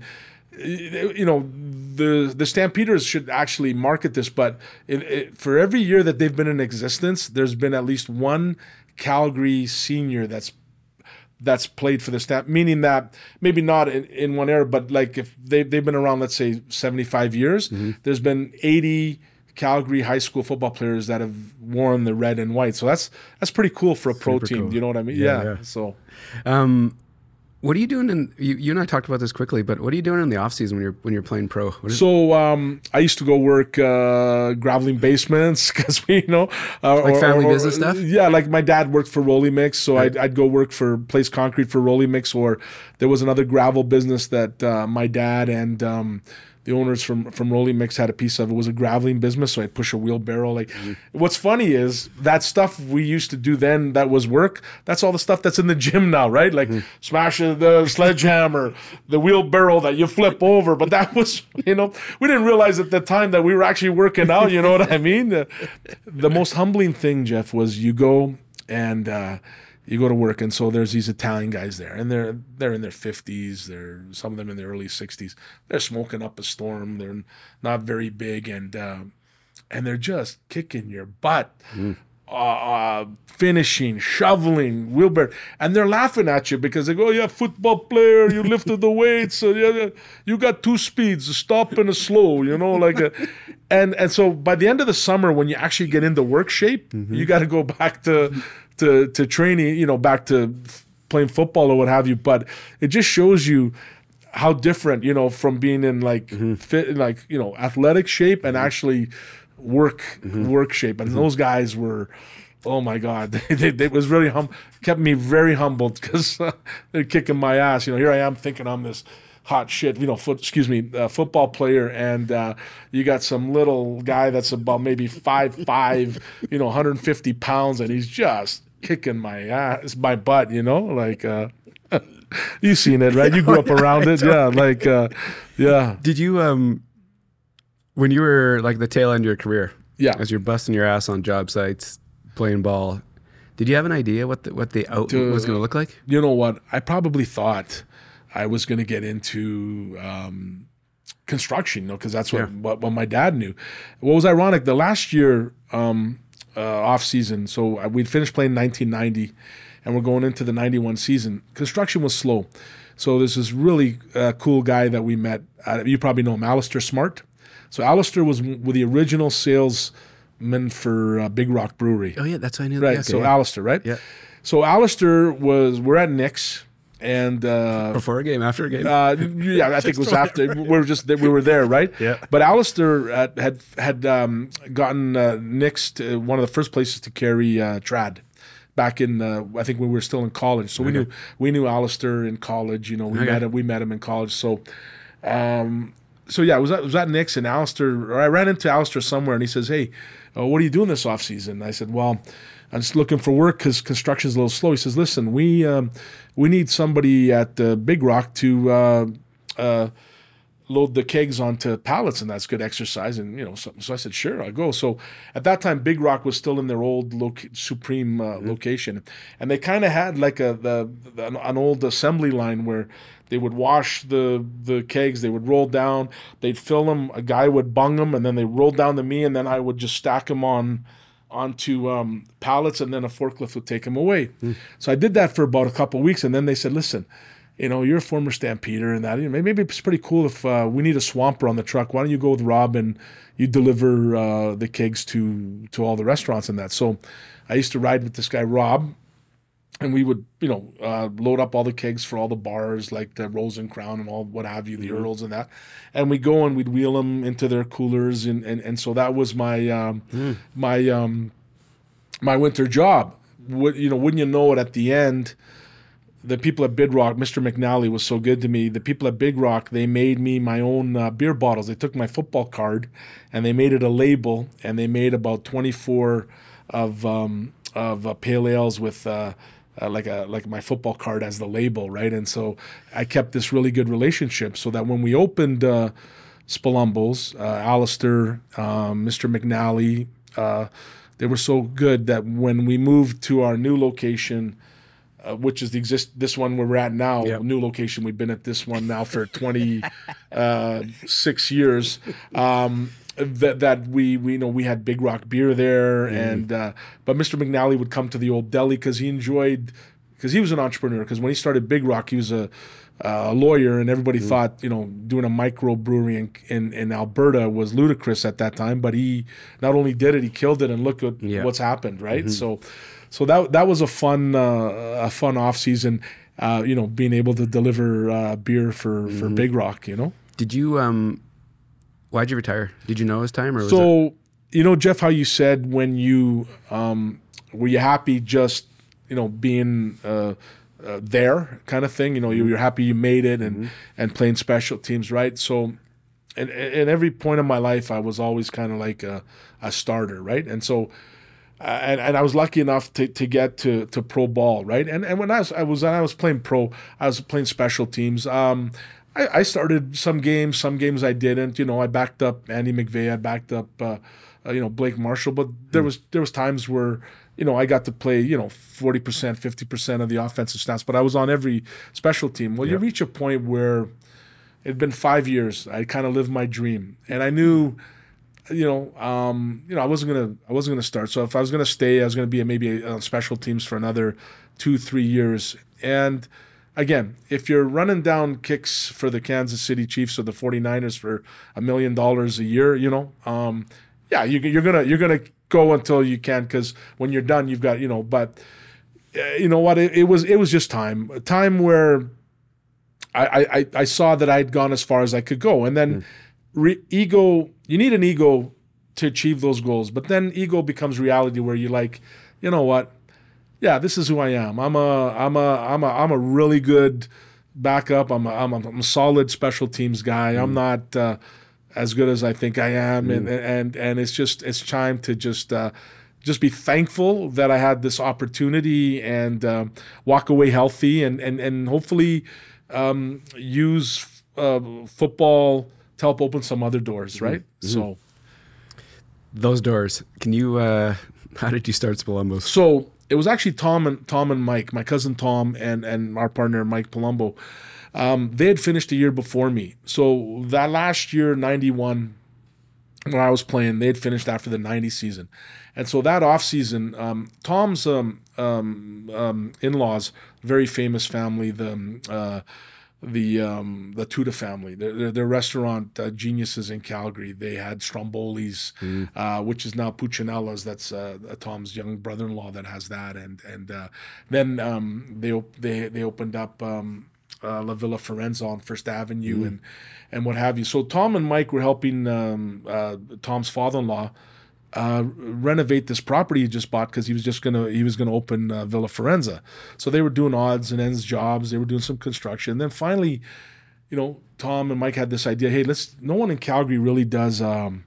the Stampeders should actually market this, but for every year that they've been in existence, there's been at least one Calgary senior that's played for the Stamp, meaning that maybe not in one era, but like if they've been around, let's say 75 years, there's been 80 Calgary high school football players that have worn the red and white. So that's pretty cool for a pro team. Cool. You know what I mean? Yeah. So. What are you doing you and I talked about this quickly, but what are you doing in the off season when you're playing pro? I used to go work graveling basements because like family business stuff. Yeah, like my dad worked for Rolly Mix, so right. I'd go work for Place Concrete for Rolly Mix, or there was another gravel business that my dad and the owners from Rolly Mix had a piece of. It was a graveling business, so I'd push a wheelbarrow. What's funny is that stuff we used to do then that was work, that's all the stuff that's in the gym now, right? Like smash the sledgehammer, the wheelbarrow that you flip over. But that was, we didn't realize at the time that we were actually working out, you know what I mean? The most humbling thing, Jeff, was you go and you go to work, and so there's these Italian guys there, and they're in their 50s. Some of them in their early 60s. They're smoking up a storm. They're not very big, and they're just kicking your butt, finishing, shoveling, wheelbarrow, and they're laughing at you because they go, "Yeah, football player, you lifted the weights, so yeah, you got 2 speeds, a stop and a slow, and so by the end of the summer, when you actually get into work shape, you got to go back to training, back to playing football or what have you. But it just shows you how different, from being in fit, athletic shape and actually work shape. And those guys were, oh my God, they was really kept me very humbled because they're kicking my ass. Here I am thinking I'm this hot shit, football player, and you got some little guy that's about maybe 5'5", 150 pounds, and he's just kicking my butt, you've seen it, right? You grew up around it, yeah. Did you when you were like the tail end of your career, as you're busting your ass on job sites playing ball, did you have an idea what the out was going to look like? You know what? I probably thought I was going to get into construction, because that's what my dad knew. What was ironic, the last year off season, so we'd finished playing 1990, and we're going into the 91 season. Construction was slow. So there's this really cool guy that we met. You probably know him, Alistair Smart. So Alistair was with the original salesman for Big Rock Brewery. Oh yeah, that's how I knew. Right, yeah, okay, so Alistair, right? Yeah. So Alistair we're at Nick's. And before a game, after a game, I think it was after. We were there, right? Yeah. But Alistair had gotten Nick's to one of the first places to carry trad back in I think when we were still in college. So we knew Alistair in college. We met him in college. So it was at Nick's, and I ran into Alistair somewhere, and he says, "Hey, what are you doing this off season?" I said, "Well, I'm just looking for work because construction's a little slow." He says, "Listen, we need somebody at Big Rock to load the kegs onto pallets, and that's good exercise. And so I said, sure, I'll go. So at that time, Big Rock was still in their old Supreme location, and they kind of had like an old assembly line where they would wash the kegs, they would roll down, they'd fill them, a guy would bung them, and then they rolled down to me, and then I would just stack them onto pallets, and then a forklift would take them away. So I did that for about a couple of weeks, and then they said, listen, you're a former Stampeder and that. Maybe it's pretty cool if we need a swamper on the truck. Why don't you go with Rob and you deliver the kegs to all the restaurants and that. So I used to ride with this guy, Rob, and we would, load up all the kegs for all the bars, like the Rose and Crown and all what have you, the Earls and that. And we'd go and we'd wheel them into their coolers. And so that was my my winter job. Wouldn't you know it, at the end, the people at Big Rock, Mr. McNally was so good to me. The people at Big Rock, they made me my own beer bottles. They took my football card and they made it a label, and they made about 24 of pale ales with like my football card as the label, right? And so I kept this really good relationship, so that when we opened Spolumbo's, Alistair, Mr. McNally, they were so good that when we moved to our new location, which is this one where we're at now, new location. We've been at this one now for 26 years. That we had Big Rock beer there, and but Mr. McNally would come to the old deli because he was an entrepreneur. Because when he started Big Rock, he was a lawyer, and everybody thought doing a microbrewery in Alberta was ludicrous at that time. But he not only did it, he killed it, and look at what's happened, right? So that was a fun off season, being able to deliver beer for Big Rock. Did you why'd you retire? Did you know it was time, or was it? Jeff, how you said when you were you happy just being there kind of thing? You're happy you made it and playing special teams, right? So, and every point of my life, I was always kind of like a starter, right? And so. And I was lucky enough to get to pro ball, right? And when I was playing pro, I was playing special teams. I started some games I didn't. I backed up Andy McVeigh, I backed up Blake Marshall, but there was times where I got to play 40%, 50% of the offensive snaps, but I was on every special team. Well, you reach a point where it'd been 5 years. I kind of lived my dream, and I knew. I wasn't gonna start. So if I was gonna stay, I was gonna be maybe on special teams for another 2-3 years. And again, if you're running down kicks for the Kansas City Chiefs or the 49ers for $1 million a year, you're gonna go until you can, because when you're done, you've got But you know what? It was just time where I saw that I'd gone as far as I could go, and then. Ego, you need an ego to achieve those goals, but then ego becomes reality, where you're like, you know what? Yeah, this is who I am. I'm a really good backup. I'm a solid special teams guy. I'm not as good as I think I am, and it's time to just be thankful that I had this opportunity and walk away healthy and hopefully use football to help open some other doors, right? So those doors. Can you? How did you start Spolumbo's? So it was actually Tom and Mike, my cousin Tom, and our partner Mike Palumbo. They had finished a year before me. So that last year, 91, when I was playing, they had finished after the 90 season, and so that off season, Tom's in-laws, very famous family, the Tuda family. They're restaurant geniuses in Calgary. They had Stromboli's, which is now Puccinella's. That's Tom's young brother-in-law that has that, and then they opened up La Villa Forenza on First Avenue and what have you. So Tom and Mike were helping Tom's father-in-law renovate this property he just bought, because he was gonna open Villa Forenza. So they were doing odds and ends jobs. They were doing some construction. And then finally, Tom and Mike had this idea. Hey, no one in Calgary really does an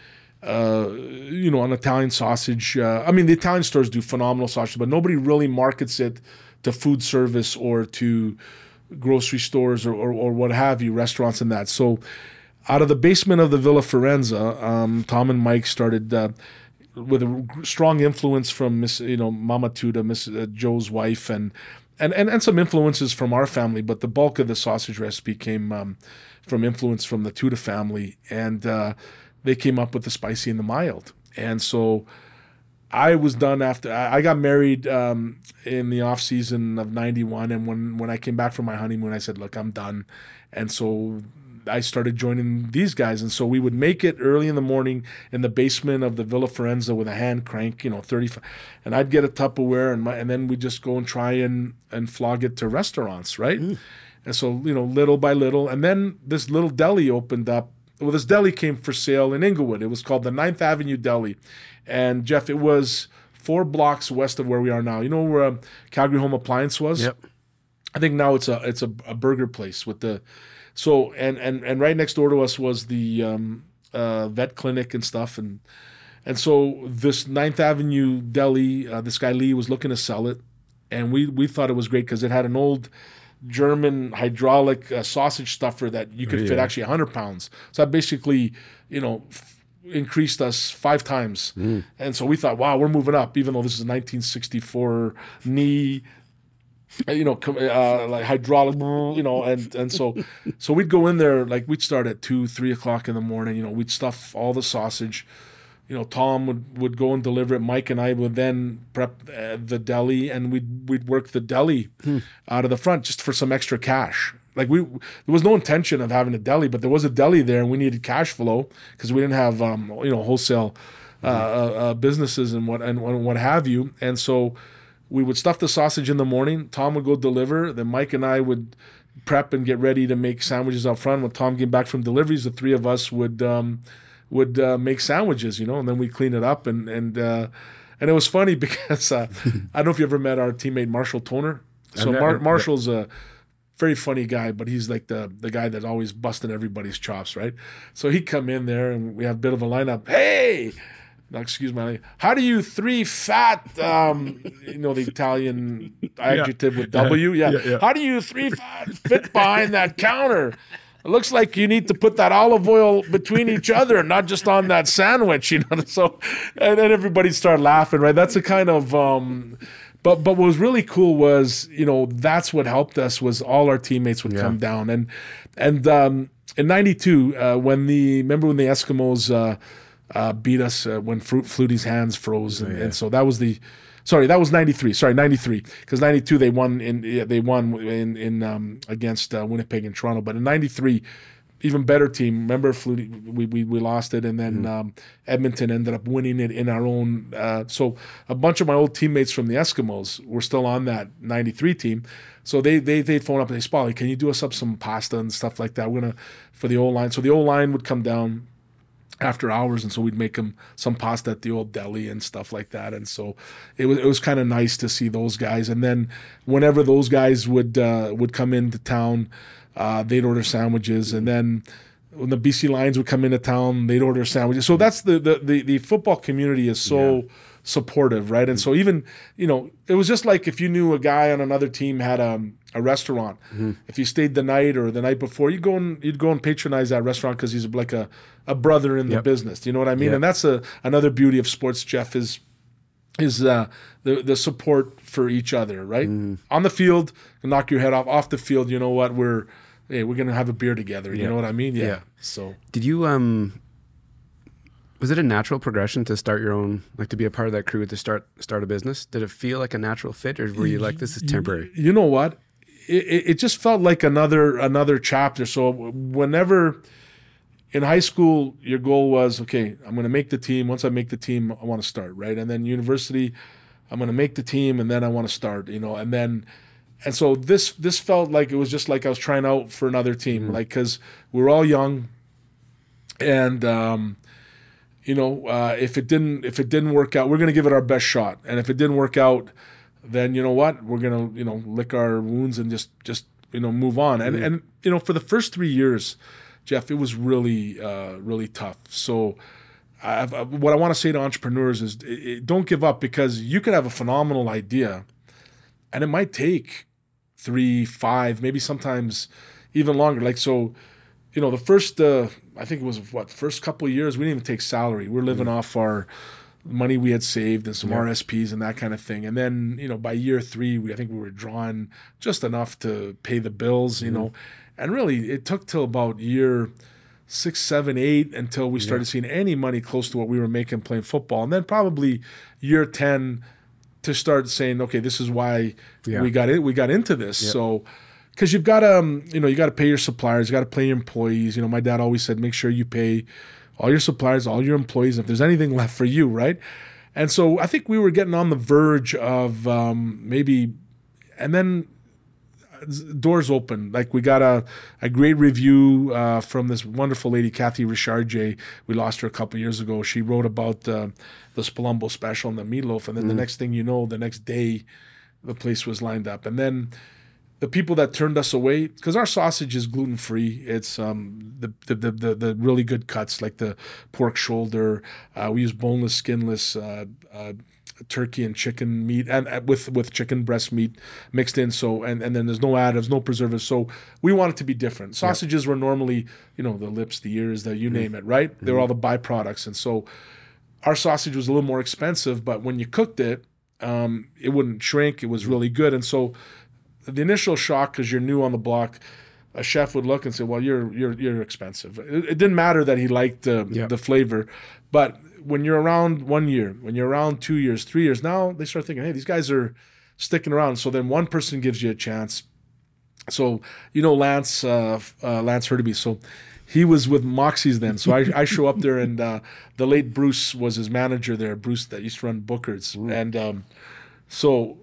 Italian sausage. The Italian stores do phenomenal sausage, but nobody really markets it to food service or to grocery stores or what have you, restaurants and that. So out of the basement of the Villa Forenza, Tom and Mike started with a strong influence from Mama Tuda, Miss Joe's wife, and some influences from our family, but the bulk of the sausage recipe came from influence from the Tuda family, and they came up with the spicy and the mild. And so I was done after I got married in the off season of '91, and when I came back from my honeymoon, I said, "Look, I'm done," and so I started joining these guys, and so we would make it early in the morning in the basement of the Villa Forenza with a hand crank, 35, and I'd get a Tupperware, and then we'd just go and try and flog it to restaurants, right? And so little by little, and then this little deli opened up. Well, this deli came for sale in Inglewood. It was called the 9th Avenue Deli, and Jeff, it was 4 blocks west of where we are now. You know where Calgary Home Appliance was? Yep. I think now it's a burger place with the. So and right next door to us was the vet clinic and stuff, and so this 9th Avenue Deli, this guy Lee was looking to sell it, and we thought it was great because it had an old German hydraulic sausage stuffer that you could fit actually 100 pounds. So that basically increased us 5 times, and so we thought, wow, we're moving up, even though this is 1964 knee. Like hydraulic, and so we'd go in there, like we'd start at 2-3 o'clock in the morning. We'd stuff all the sausage. Tom would go and deliver it. Mike and I would then prep the deli, and we'd work the deli out of the front just for some extra cash. Like there was no intention of having a deli, but there was a deli there, and we needed cash flow because we didn't have wholesale businesses and what have you, and so. We would stuff the sausage in the morning. Tom would go deliver. Then Mike and I would prep and get ready to make sandwiches out front. When Tom came back from deliveries, the 3 of us would make sandwiches, and then we clean it up. And it was funny because I don't know if you ever met our teammate Marshall Toner. So Marshall's a very funny guy, but he's like the guy that's always busting everybody's chops, right? So he'd come in there, and we have a bit of a lineup. Hey! Now, excuse my language. How do you 3 fat, the Italian adjective with W? Yeah. How do you 3 fat fit behind that counter? It looks like you need to put that olive oil between each other, not just on that sandwich, So, and then everybody started laughing, right? That's a kind of, but what was really cool was, that's what helped us was all our teammates would come down. And in '92, remember when the Eskimos, beat us when Flutie's hands froze, and so that was that was '93. Sorry, '93, because '92 they won in against Winnipeg and Toronto, but in '93, even better team. Remember Flutie, we lost it, and then Edmonton ended up winning it in our own. So a bunch of my old teammates from the Eskimos were still on that '93 team. So they phone up and they say, Spally, can you do us up some pasta and stuff like that? We're gonna for the O-line. So the O-line would come down after hours, and so we'd make them some pasta at the old deli and stuff like that. And so it was kind of nice to see those guys. And then whenever those guys would come into town, they'd order sandwiches. And then when the BC Lions would come into town, they'd order sandwiches. So that's the football community is so supportive, right? And so even it was just like if you knew a guy on another team had a restaurant, if you stayed the night or the night before, you'd go and patronize that restaurant because he's like a brother in the business. You know what I mean? And that's another beauty of sports, Jeff, is the support for each other, right? On the field, knock your head off the field. You know what? We're gonna have a beer together. You know what I mean? Yeah. So did you was it a natural progression to start your own, like to be a part of that crew to start a business? Did it feel like a natural fit, or were you like, this is temporary? You know what? It just felt like another chapter. So whenever in high school, your goal was, okay, I'm going to make the team. Once I make the team, I want to start, right? And then university, I'm going to make the team, and then I want to start, and so this felt like it was just like I was trying out for another team, like, because we're all young, and if it didn't work out, we're going to give it our best shot. And if it didn't work out, then you know what, we're going to lick our wounds and just move on. And for the first 3 years, Jeff, it was really really tough. So what I want to say to entrepreneurs is don't give up, because you could have a phenomenal idea and it might take 3, 5, maybe sometimes even longer. Like, so, the first, I think it was first couple of years, we didn't even take salary. We're living off our money we had saved and some RSPs and that kind of thing. And then, by year 3, I think we were drawing just enough to pay the bills, and really it took till about year 6, 7, 8 until we started seeing any money close to what we were making playing football. And then probably year 10 to start saying, okay, this is why we got into this. Yep. So, because you've got to, you got to pay your suppliers, you got to pay your employees. My dad always said, make sure you pay all your suppliers, all your employees, if there's anything left for you, right? And so I think we were getting on the verge of maybe, and then doors open. Like, we got a great review from this wonderful lady, Kathy Richardje. We lost her a couple years ago. She wrote about the Spalumbo special and the meatloaf, and then the next thing you know, the next day, the place was lined up. And then the people that turned us away, because our sausage is gluten-free. It's the really good cuts, like the pork shoulder. We use boneless, skinless turkey and chicken meat, and with chicken breast meat mixed in. So and then there's no additives, no preservatives. So we want it to be different. Sausages were normally, the lips, the ears, you name it, right? They were all the byproducts, and so our sausage was a little more expensive, but when you cooked it, it wouldn't shrink. It was really good, and so the initial shock, because you're new on the block, a chef would look and say, well, you're expensive. It didn't matter that he liked the flavor, but when you're around 1 year, when you're around 2 years, 3 years, now they start thinking, hey, these guys are sticking around. So then one person gives you a chance. So, Lance Hurtubise. So he was with Moxie's then. So I show up there, and the late Bruce was his manager there, Bruce that used to run Booker's. And so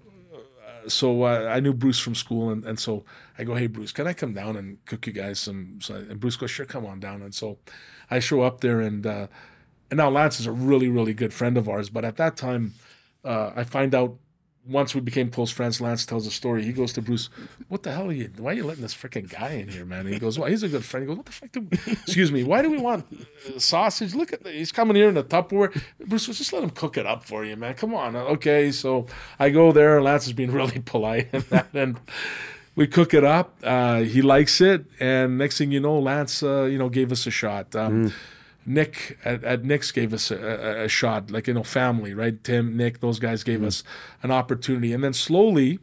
I knew Bruce from school, and so I go, hey, Bruce, can I come down and cook you guys some? And Bruce goes, sure, come on down. And so I show up there, and now Lance is a really, really good friend of ours. But at that time, I find out once we became close friends, Lance tells a story. He goes to Bruce, what the hell why are you letting this freaking guy in here, man? And he goes, well, he's a good friend. He goes, what the fuck excuse me, why do we want sausage? Look he's coming here in a Tupperware. Bruce goes, just let him cook it up for you, man. Come on. Okay, so I go there. Lance is being really polite, and we cook it up. He likes it, and next thing you know, Lance, gave us a shot. Nick at Nick's gave us a shot, like, family, right? Tim, Nick, those guys gave us an opportunity. And then slowly,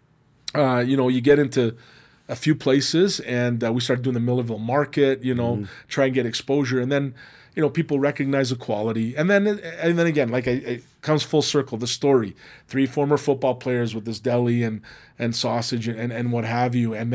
you get into a few places, and we started doing the Millerville market, try and get exposure. And then, people recognize the quality. And then again, like it comes full circle, the story. 3 former football players with this deli and sausage and what have you. And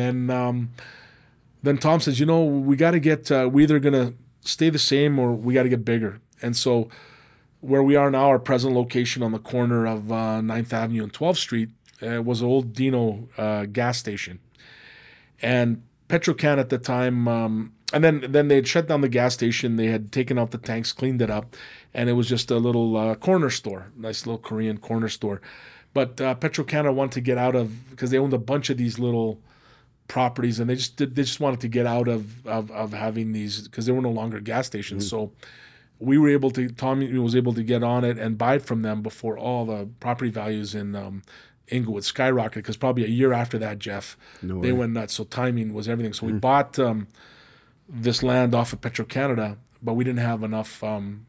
then Tom says, we got to get, we either going to stay the same or we got to get bigger. And so where we are now, our present location on the corner of 9th Avenue and 12th Street was an old Dino gas station. And Petro-Can at the time, and then they had shut down the gas station. They had taken out the tanks, cleaned it up, and it was just a little corner store, nice little Korean corner store. But Petro-Canada wanted to get out of, because they owned a bunch of these little properties, and they just wanted to get out of having these, because they were no longer gas stations. So we were able to, Tommy was able to get on it and buy it from them before all the property values in Inglewood skyrocketed, because probably a year after that, Jeff, they went nuts. So timing was everything. So we bought this land off of Petro-Canada, but we didn't have enough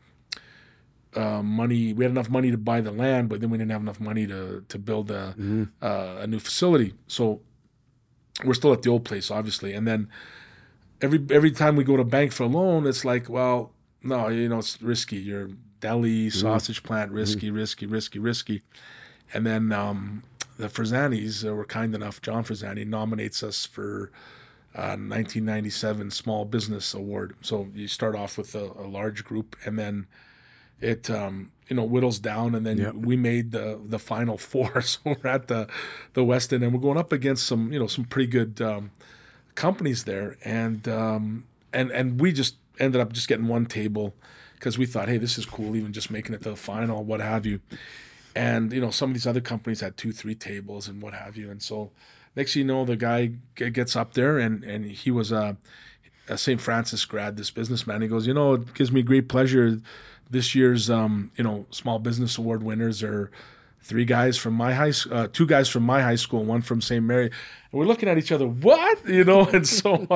money. We had enough money to buy the land, but then we didn't have enough money to build a new facility. So we're still at the old place, obviously. And then every time we go to bank for a loan, it's like, well, no, it's risky. Your deli, sausage plant, risky. And then the Frizzanis were kind enough, John Frizzani nominates us for 1997 Small Business Award. So you start off with a large group, and then it whittles down, and then we made the final 4. So we're at the West End, and we're going up against some pretty good companies there, and we just ended up just getting one table, because we thought, hey, this is cool, even just making it to the final, what have you. And some of these other companies had 2-3 tables and what have you. And so next thing you know, the guy gets up there, and he was a St. Francis grad, this businessman. He goes, it gives me great pleasure. This year's Small Business Award winners are two guys from my high school, and one from St. Mary. And we're looking at each other, what? And so,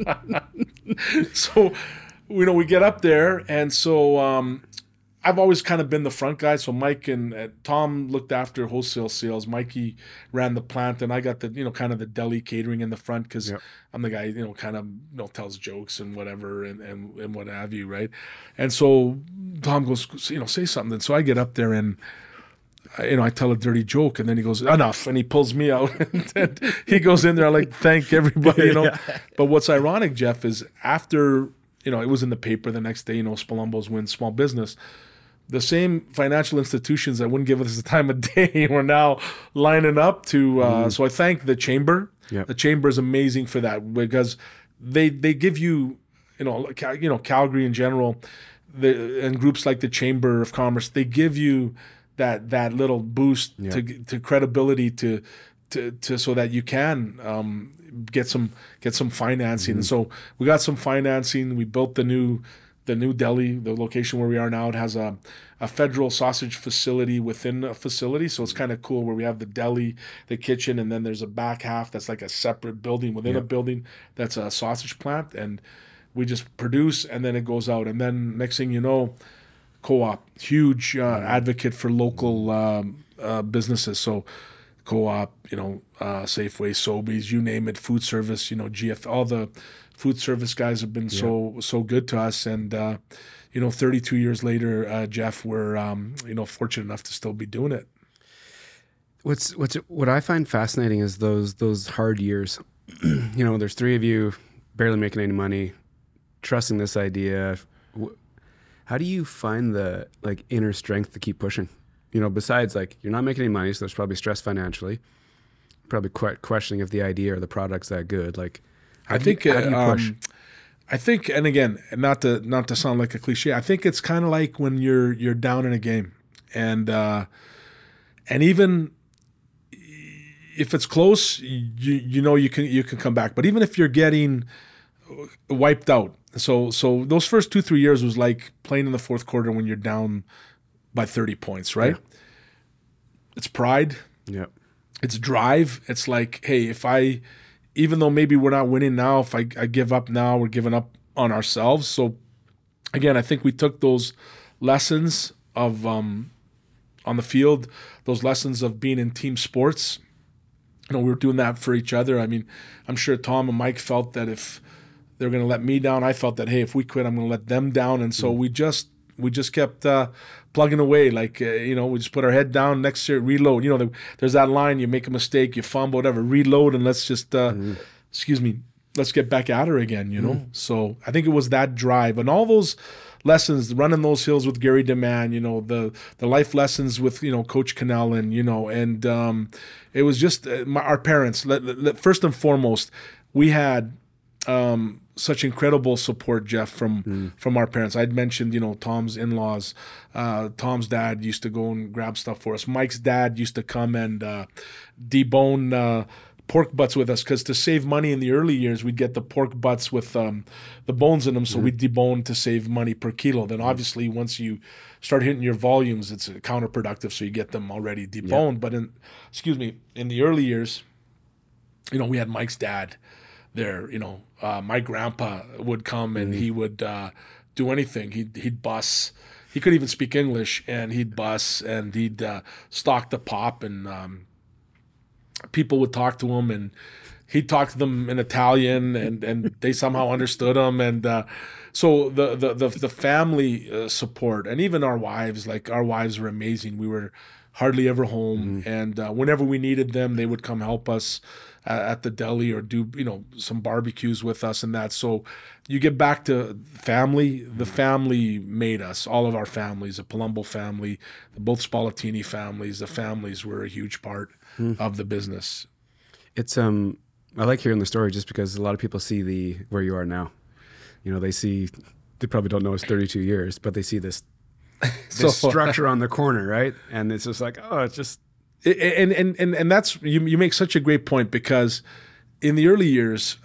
so, we get up there. And so I've always kind of been the front guy. So Mike and Tom looked after wholesale sales. Mikey ran the plant, and I got the, kind of the deli catering in the front because Yep. I'm the guy, kind of, tells jokes and whatever and what have you, right? And so Tom goes, say something. And so I get up there and, I tell a dirty joke, and then he goes, enough. And he pulls me out and he goes in there. I like, thank everybody, Yeah. But what's ironic, Jeff, is after, it was in the paper the next day, Spalumbo's win small business. The same financial institutions that wouldn't give us the time of day were now lining up to. So I thank the Chamber. Yep. The Chamber is amazing for that because they give you, Calgary in general, and groups like the Chamber of Commerce, they give you that little boost to credibility to so that you can get some financing. And so we got some financing. We built the new deli, the location where we are now. It has a federal sausage facility within a facility. So it's kind of cool where we have the deli, the kitchen, and then there's a back half that's like a separate building within a building that's a sausage plant. And we just produce, and then it goes out. And then next thing you know, Co-op, huge advocate for local businesses. So Co-op, Safeway, Sobeys, you name it, food service, GF, all the food service guys have been so good to us. And, 32 years later, Jeff, we're, fortunate enough to still be doing it. What I find fascinating is those hard years. There's three of you barely making any money, trusting this idea. How do you find the inner strength to keep pushing? Besides you're not making any money, so there's probably stress financially, probably questioning if the idea or the product's that good. How do you push? I think, and again, not to sound like a cliche, I think it's kind of like when you're down in a game, and even if it's close, you can come back. But even if you're getting wiped out, so those first 2-3 years was like playing in the fourth quarter when you're down by 30 points, right? Yeah. It's pride. Yeah. It's drive. It's like, hey, even though maybe we're not winning now, if I give up now, we're giving up on ourselves. So again, I think we took those lessons of on the field, those lessons of being in team sports. We were doing that for each other. I mean, I'm sure Tom and Mike felt that if they're going to let me down, I felt that, hey, if we quit, I'm going to let them down. And so we just kept plugging away. We just put our head down, next year, reload. There's that line, you make a mistake, you fumble, whatever, reload, and let's just, let's get back at her again, So I think it was that drive. And all those lessons, running those hills with Gary DeMann, the life lessons with, Coach Cannell, and it was just our parents. First and foremost, we had such incredible support, Jeff, from our parents. I'd mentioned, Tom's in-laws. Tom's dad used to go and grab stuff for us. Mike's dad used to come and debone pork butts with us, because to save money in the early years, we'd get the pork butts with the bones in them, so we'd debone to save money per kilo. Then obviously once you start hitting your volumes, it's counterproductive, so you get them already deboned. But in the early years, we had Mike's dad there. My grandpa would come and he would do anything. He'd bus. He couldn't even speak English, and he'd bus, and he'd stock the pop, and people would talk to him, and he'd talk to them in Italian, and they somehow understood him. And so the family support, and even our wives, our wives were amazing. We were hardly ever home, and whenever we needed them, they would come help us at the deli or do some barbecues with us and that. So you get back to family. The family made us. All of our families, the Palumbo family, both Spallettini families, the families were a huge part of the business. It's I like hearing the story just because a lot of people see where you are now. They probably don't know it's 32 years, but they see this structure on the corner, right? And it's just like, oh, it's just. And that's, you make such a great point, because in the early years,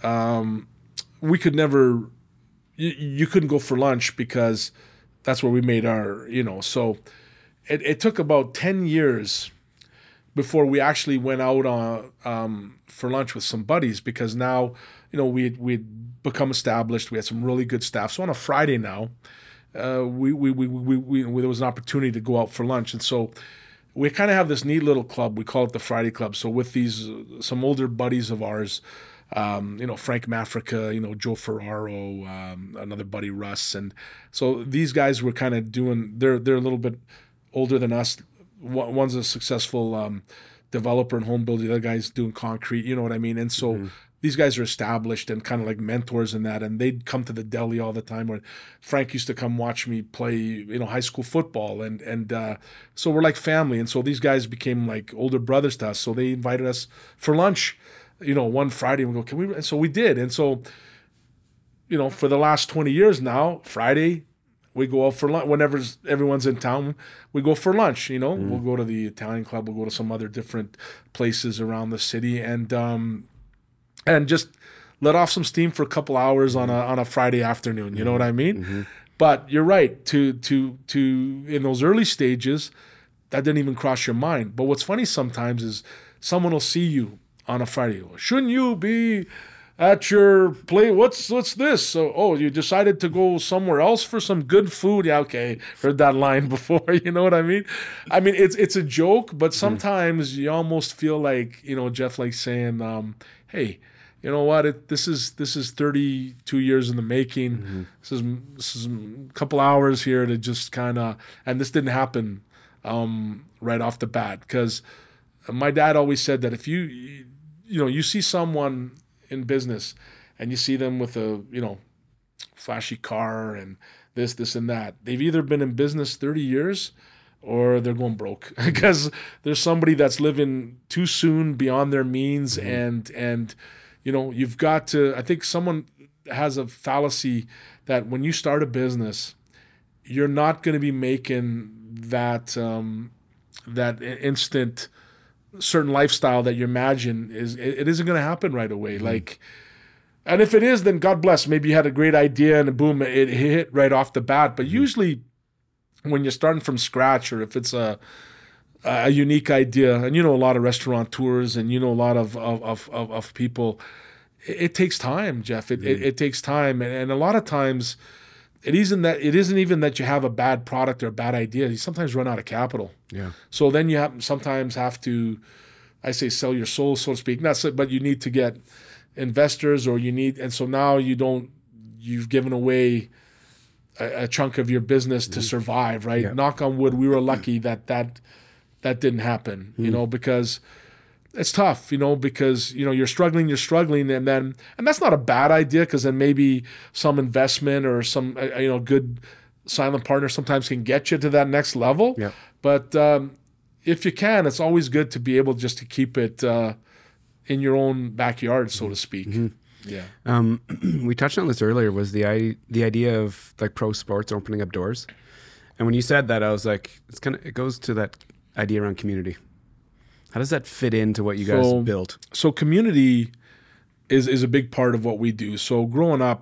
we could never, you couldn't go for lunch because that's where we made our, so it took about 10 years before we actually went out on for lunch with some buddies, because now, we'd become established. We had some really good staff. So on a Friday now, we there was an opportunity to go out for lunch, and so we kind of have this neat little club. We call it the Friday Club. So with these some older buddies of ours, Frank Mafrica, Joe Ferraro, another buddy Russ, and so these guys were kind of doing. They're a little bit older than us. One's a successful developer and home builder. The other guy's doing concrete. You know what I mean? And so these guys are established and kind of like mentors in that. And they'd come to the deli all the time. Where Frank used to come watch me play, high school football, and so we're like family. And so these guys became like older brothers to us. So they invited us for lunch, one Friday. And we go, can we? And so we did. And so, for the last 20 years now, Friday, we go out for lunch. Whenever everyone's in town, we go for lunch. We'll go to the Italian club. We'll go to some other different places around the city, and just let off some steam for a couple hours on a Friday afternoon. You know what I mean? Mm-hmm. But you're right. To in those early stages, that didn't even cross your mind. But what's funny sometimes is someone will see you on a Friday. Shouldn't you be at your play? What's this? So, you decided to go somewhere else for some good food? Yeah, okay. Heard that line before. You know what I mean? I mean, it's a joke, but sometimes you almost feel like, Jeff, like saying, hey, you know what? This is 32 years in the making. Mm-hmm. This is a couple hours here to just kind of, and this didn't happen right off the bat, because my dad always said that if you see someone in business and you see them with a flashy car and this and that, they've either been in business 30 years or they're going broke, because there's somebody that's living too soon beyond their means. Mm-hmm. and you've got to, I think someone has a fallacy that when you start a business, you're not going to be making that instant certain lifestyle that you imagine it isn't going to happen right away. Mm-hmm. Like, and if it is, then God bless. Maybe you had a great idea and boom, it hit right off the bat. But usually, when you're starting from scratch, or if it's a unique idea, and a lot of restaurateurs, and a lot of people, it takes time, Jeff. It takes time, and a lot of times, it isn't even that you have a bad product or a bad idea. You sometimes run out of capital. Yeah. So then you sometimes have to, I say, sell your soul, so to speak. Not so, but you need to get investors, and so now you've given away a chunk of your business to survive, right? Yeah. Knock on wood, we were lucky that didn't happen, because it's tough, because you're struggling, and that's not a bad idea, because then maybe some investment or some good silent partner sometimes can get you to that next level. Yeah. But if you can, it's always good to be able just to keep it in your own backyard, so to speak. Mm-hmm. Yeah. We touched on this earlier. Was the idea of like pro sports opening up doors, and when you said that, I was like, it goes to that idea around community. How does that fit into what you guys built? So community is a big part of what we do. So growing up,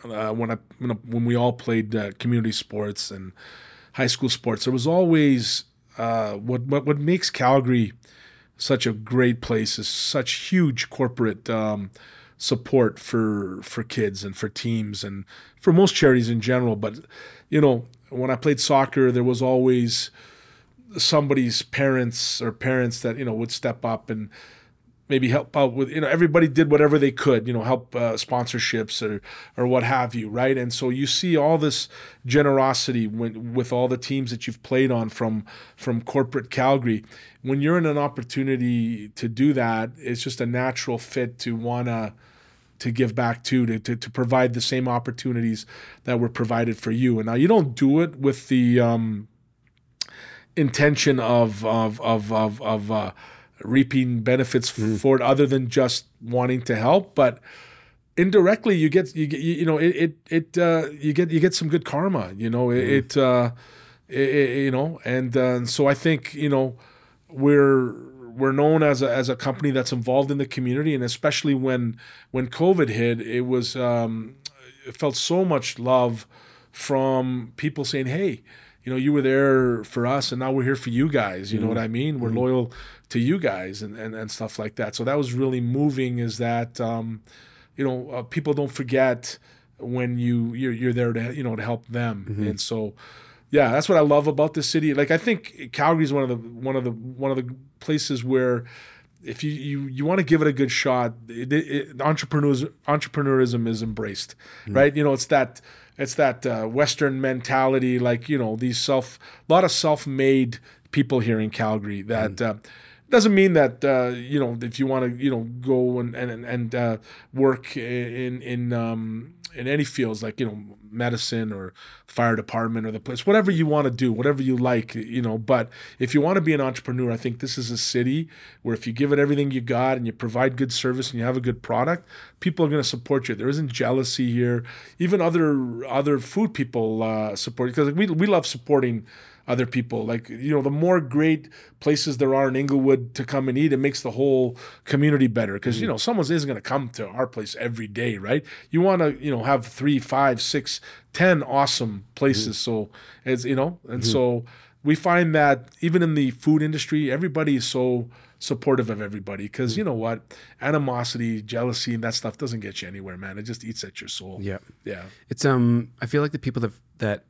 when we all played community sports and high school sports, there was always what makes Calgary such a great place is such huge corporate support for kids and for teams and for most charities in general. But when I played soccer, there was always somebody's parents that would step up and maybe help out with, everybody did whatever they could, help sponsorships or what have you, right? And so you see all this generosity with all the teams that you've played on from corporate Calgary. When you're in an opportunity to do that, it's just a natural fit to wanna to give back to provide the same opportunities that were provided for you. And now you don't do it with the intention of reaping benefits for it, other than just wanting to help, but indirectly you get some good karma, and so I think we're known as a company that's involved in the community, and especially when COVID hit, it was it felt so much love from people saying, hey, you were there for us, and now we're here for you guys. You know what I mean? We're loyal to you guys and stuff like that. So that was really moving. Is that people don't forget when you're there to to help them, and so. Yeah, that's what I love about this city. Like, I think Calgary is one of the places where, if you want to give it a good shot, entrepreneurism is embraced, right? It's that Western mentality, like these a lot of self-made people here in Calgary. That doesn't mean that if you want to go and work in any fields, like medicine or fire department or the place, whatever you want to do, whatever you like, but if you want to be an entrepreneur, I think this is a city where if you give it everything you got and you provide good service and you have a good product, people are going to support you. There isn't jealousy here. Even other food people support, because we love supporting other people. Like, the more great places there are in Inglewood to come and eat, it makes the whole community better. Because, someone isn't going to come to our place every day, right? You want to, have 3, 5, 6, 10 awesome places. So, it's, and so we find that even in the food industry, everybody is so supportive of everybody. Because you know what? Animosity, jealousy, and that stuff doesn't get you anywhere, man. It just eats at your soul. Yeah. Yeah. It's, I feel like the people that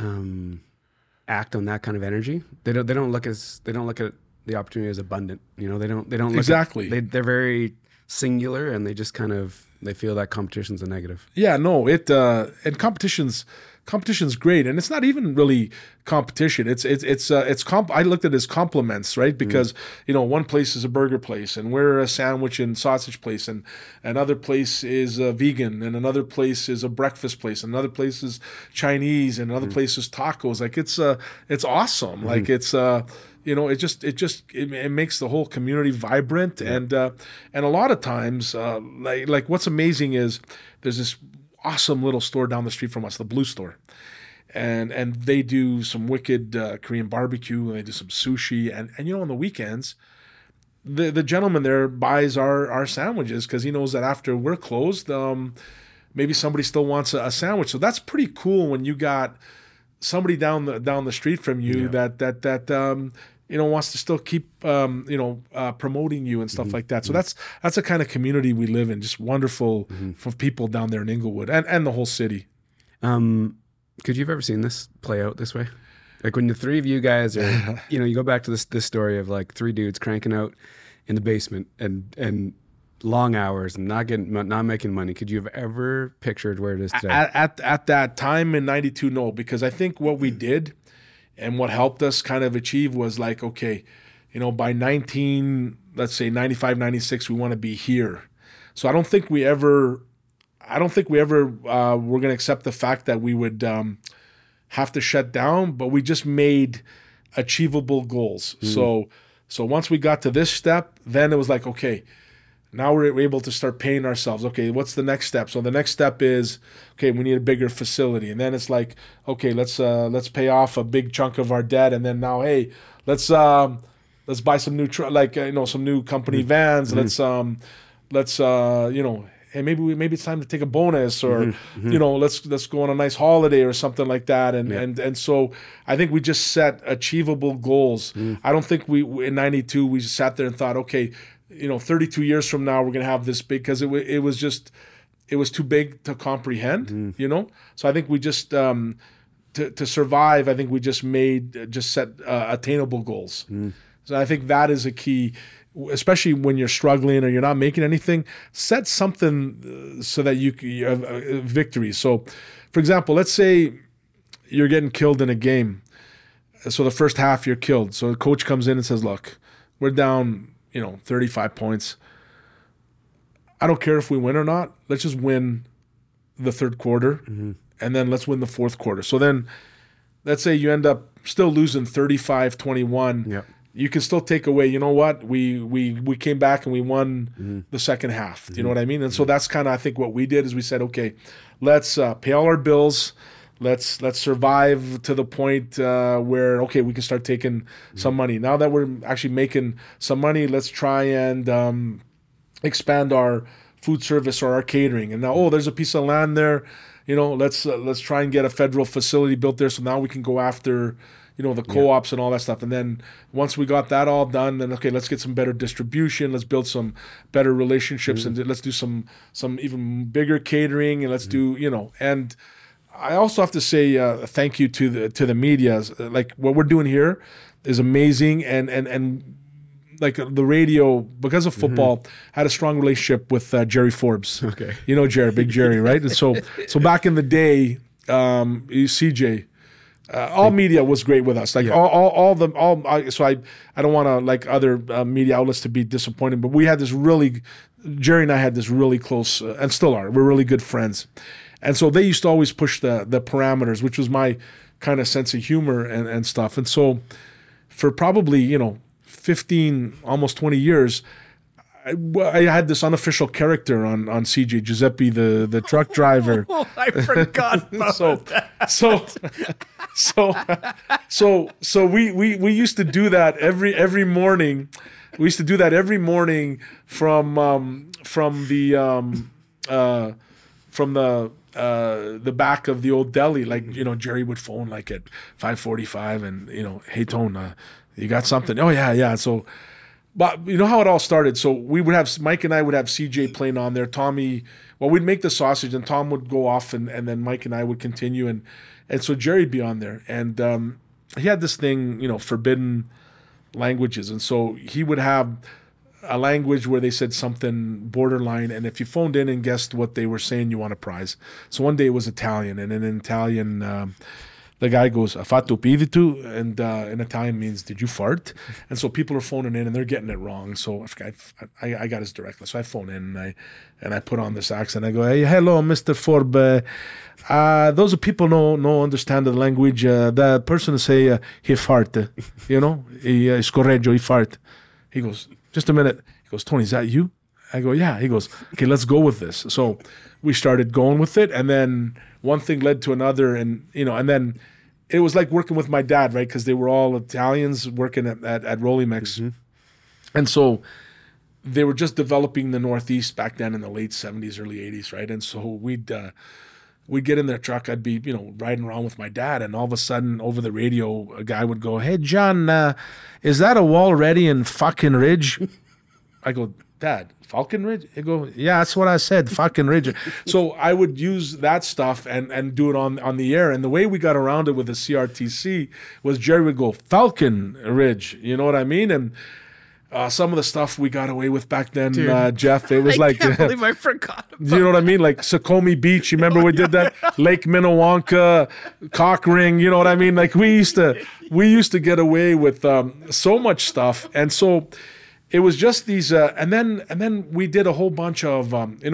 act on that kind of energy, they don't look at the opportunity as abundant. They don't look exactly. They're very singular, and they just they feel that competition's a negative. Yeah, no, and competition's great, and it's not even really competition. I looked at it as compliments, right? Because one place is a burger place, and we're a sandwich and sausage place, and another place is vegan, and another place is a breakfast place, and another place is Chinese, and another place is tacos. Like, it's awesome. Like, it's it makes the whole community vibrant, and a lot of times, like what's amazing is there's this awesome little store down the street from us, the Blue Store, and they do some wicked Korean barbecue, and they do some sushi, and on the weekends, the gentleman there buys our sandwiches because he knows that after we're closed, maybe somebody still wants a sandwich. So that's pretty cool when you got somebody down the street from you that wants to still keep promoting you and stuff like that. So that's the kind of community we live in. Just wonderful for people down there in Inglewood and the whole city. Could you have ever seen this play out this way? Like, when the three of you guys are, you go back to this story of like three dudes cranking out in the basement and long hours and not making money. Could you have ever pictured where it is today? At that time in '92, no, because I think what we did and what helped us kind of achieve was like, okay, by 95, 96, we want to be here. So I don't think we ever were going to accept the fact that we would have to shut down, but we just made achievable goals. So once we got to this step, then it was like, okay, now we're able to start paying ourselves. Okay, what's the next step? So the next step is, okay, we need a bigger facility. And then it's like, okay, let's pay off a big chunk of our debt. And then now, hey, let's buy some new some new company vans. Hey, maybe it's time to take a bonus, or let's go on a nice holiday or something like that. And so I think we just set achievable goals. I don't think we in '92 we just sat there and thought, okay, 32 years from now we're going to have this big, because it was too big to comprehend, So I think we just to survive, I think we just set attainable goals. So I think that is a key, especially when you're struggling or you're not making anything. Set something so that you have victory. So, for example, let's say you're getting killed in a game. So the first half you're killed. So the coach comes in and says, look, we're down 35 points. I don't care if we win or not. Let's just win the third quarter, and then let's win the fourth quarter. So then let's say you end up still losing 35-21. Yep. You can still take away, you know what? We came back and we won the second half. Do you know what I mean? And so that's kind of, I think, what we did is we said, okay, let's pay all our bills. Let's survive to the point where, okay, we can start taking some money. Now that we're actually making some money, let's try and expand our food service or our catering. And now, there's a piece of land there. let's try and get a federal facility built there, so now we can go after the co-ops and all that stuff. And then once we got that all done, then okay, let's get some better distribution, let's build some better relationships, and let's do some even bigger catering, and let's do and I also have to say thank you to the media. Like what we're doing here is amazing, and like the radio, because of football, had a strong relationship with Jerry Forbes. Okay, Jerry, Big Jerry, right? And so back in the day, CJ. All media was great with us. Like so I don't want to like other media outlets to be disappointed, but we had this Jerry and I had this really close, and still are. We're really good friends, and so they used to always push the parameters, which was my kind of sense of humor and stuff. And so for probably 15, almost 20 years. I had this unofficial character on CJ, Giuseppe, the truck driver. Oh, I forgot about that. So we used to do that every morning. We used to do that every morning from the back of the old deli. Like Jerry would phone like at 5:45, and hey Tone, you got something? Oh yeah. So. But you know how it all started. So Mike and I would have CJ playing on there. Tommy, we'd make the sausage, and Tom would go off, and then Mike and I would continue, and so Jerry'd be on there, and he had this thing, forbidden languages, and so he would have a language where they said something borderline, and if you phoned in and guessed what they were saying, you won a prize. So one day it was Italian, and in Italian. The guy goes, "Fatto pidito," and in Italian means "Did you fart?" And so people are phoning in and they're getting it wrong. So I got his direct line. So I phone in and I put on this accent. I go, "Hey, hello, Mr. Forbe. Those people no understand the language. The person say he fart. He scorreggio, he fart." He goes, "Just a minute." He goes, "Tony, is that you?" I go, "Yeah." He goes, "Okay, let's go with this." So we started going with it, and then one thing led to another, and then it was like working with my dad, right? Because they were all Italians working at Rolimex, and so they were just developing the Northeast back then in the late 70s, early 80s, right? And so we'd get in their truck. I'd be riding around with my dad, and all of a sudden over the radio, a guy would go, "Hey John, is that a wall ready in fucking Ridge?" I go, "Dad, Falcon Ridge?" They go, "Yeah, that's what I said, Falcon Ridge." So I would use that stuff and do it on the air. And the way we got around it with the CRTC was Jerry would go, "Falcon Ridge," you know what I mean? And some of the stuff we got away with back then, Jeff, it was I can't believe I forgot about you know what I mean? Like Sukhumi Beach, you remember we did that? Lake Minnewanka, Cock Ring, you know what I mean? Like we used to get away with so much stuff. And so it was just these, and then we did a whole bunch of,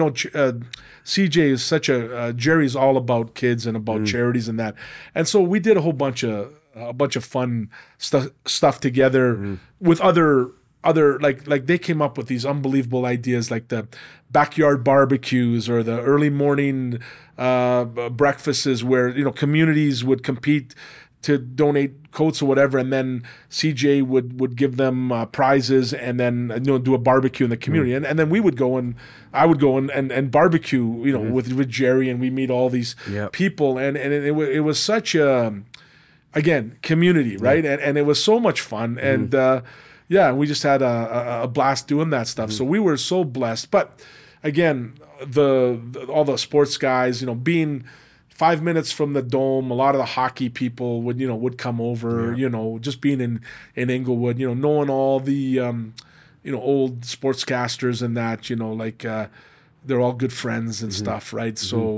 CJ is such Jerry's all about kids and about charities and that, and so we did a whole bunch of fun stuff together with other like they came up with these unbelievable ideas, like the backyard barbecues or the early morning breakfasts where communities would compete to donate coats or whatever, and then CJ would give them prizes, and then do a barbecue in the community, and then we would go and I would go and barbecue with Jerry, and we meet all these people, and it was such a community, right? And it was so much fun, and we just had a blast doing that stuff. So we were so blessed. But again, all the sports guys, being 5 minutes from the Dome, a lot of the hockey people would come over, just being in Inglewood, knowing all the, old sportscasters and that, they're all good friends and stuff, right? So,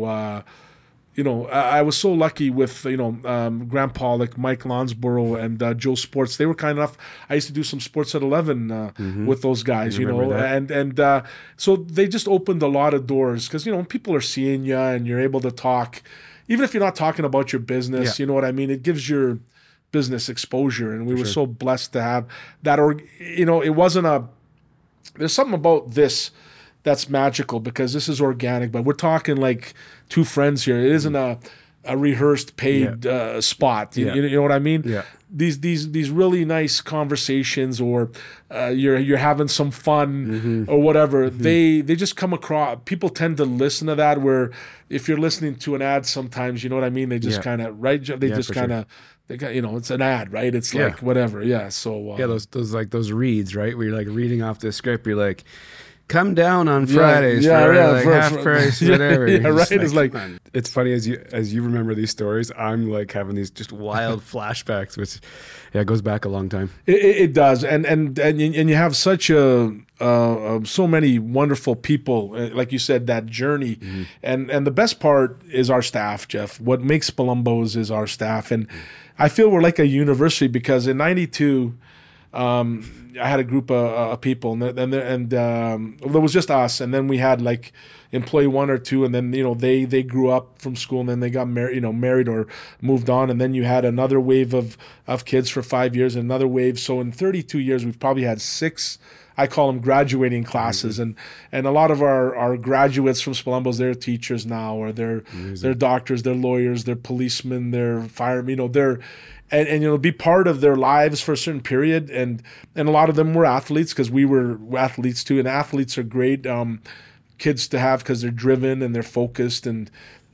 I was so lucky with, Graham Pollock, Mike Lonsborough, and Joe Sports. They were kind enough. I used to do some Sports at 11 with those guys, and so they just opened a lot of doors because, people are seeing you and you're able to talk. Even if you're not talking about your business, you know what I mean? It gives your business exposure, and we were so blessed to have that. It wasn't there's something about this that's magical because this is organic, but we're talking like two friends here. It isn't a a rehearsed paid spot. You know what I mean? Yeah. These really nice conversations, or you're having some fun or whatever. They just come across. People tend to listen to that. Where if you're listening to an ad, sometimes you know what I mean. They just kind of They just kind of. They got, it's an ad, right? It's like whatever. Yeah. So those reads, right? Where you're like reading off the script. You're like, come down on Fridays for half price, whatever. Yeah, right. It's like it's funny as you remember these stories. I'm like having these just wild flashbacks, which goes back a long time. It does, and you have such so many wonderful people, like you said, that journey, and the best part is our staff, Jeff. What makes Palumbos is our staff, and I feel we're like a university because in '92. I had a group of people, and there was just us, and then we had like employee 1 or 2, and then they grew up from school, and then they got married or moved on, and then you had another wave of kids for 5 years, and another wave. So in 32 years, we've probably had 6. I call them graduating classes, and a lot of our graduates from Palumbos, they're teachers now, or they're doctors, they're lawyers, they're policemen, they're firemen, they're and be part of their lives for a certain period, and a lot of them were athletes because we were athletes too, and athletes are great kids to have because they're driven and they're focused, and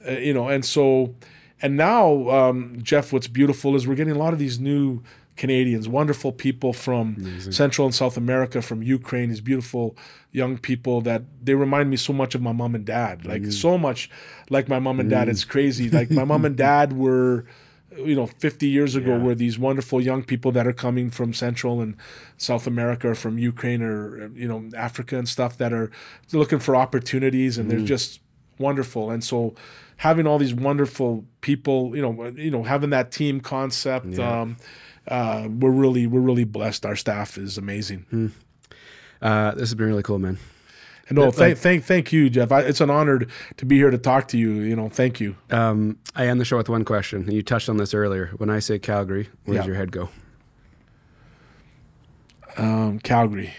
now Jeff, what's beautiful is we're getting a lot of these new Canadians, wonderful people from Central and South America, from Ukraine, these beautiful young people that they remind me so much of my mom and dad, like so much like my mom and dad. It's crazy. Like my mom and dad were 50 years ago were these wonderful young people that are coming from Central and South America, or from Ukraine, or Africa and stuff, that are looking for opportunities, and they're just wonderful. And so having all these wonderful people, having that team concept, we're really blessed. Our staff is amazing. This has been really cool, man. No, thank you, Jeff. It's an honor to be here to talk to you. Thank you. I end the show with one question. You touched on this earlier. When I say Calgary, where does your head go? Calgary.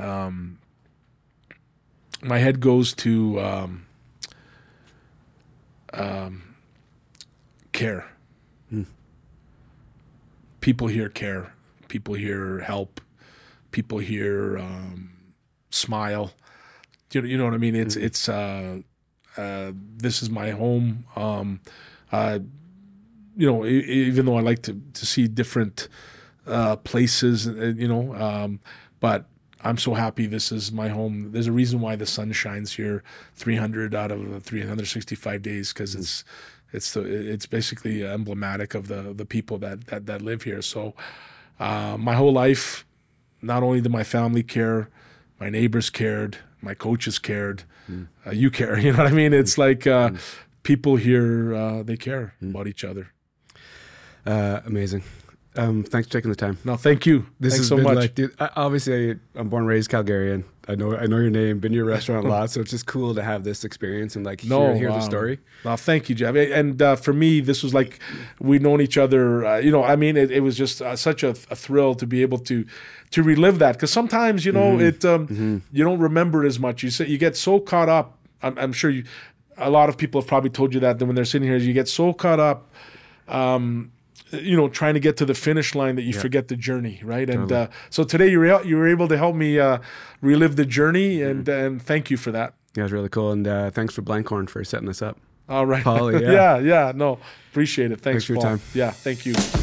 My head goes to care. People here care. People here help. People here smile. You know what I mean? It's this is my home. Even though I like to see different places, but I'm so happy this is my home. There's a reason why the sun shines here 300 out of the 365 days, because it's basically emblematic of the people that live here. So my whole life, not only did my family care, my neighbors cared, my coaches cared, you care. You know what I mean? It's like people here, they care about each other. Amazing. Thanks for taking the time. No, thank you. Thanks so much. Like, dude, obviously, I'm born and raised Calgarian. I know your name, been to your restaurant a lot, so it's just cool to have this experience and hear the story. No, thank you, Jeff. And for me, this was like we'd known each other. It was just such a thrill to be able to relive that, because sometimes you don't remember as much. You get so caught up. I'm sure a lot of people have probably told you that when they're sitting here, you get so caught up. Trying to get to the finish line that you forget the journey, right? Totally. And so today you were able to help me relive the journey, and thank you for that. Yeah, it was really cool, and thanks for Blankhorn for setting this up. All right. Paul, yeah, no, appreciate it. Thanks for your Paul. time. Yeah, thank you.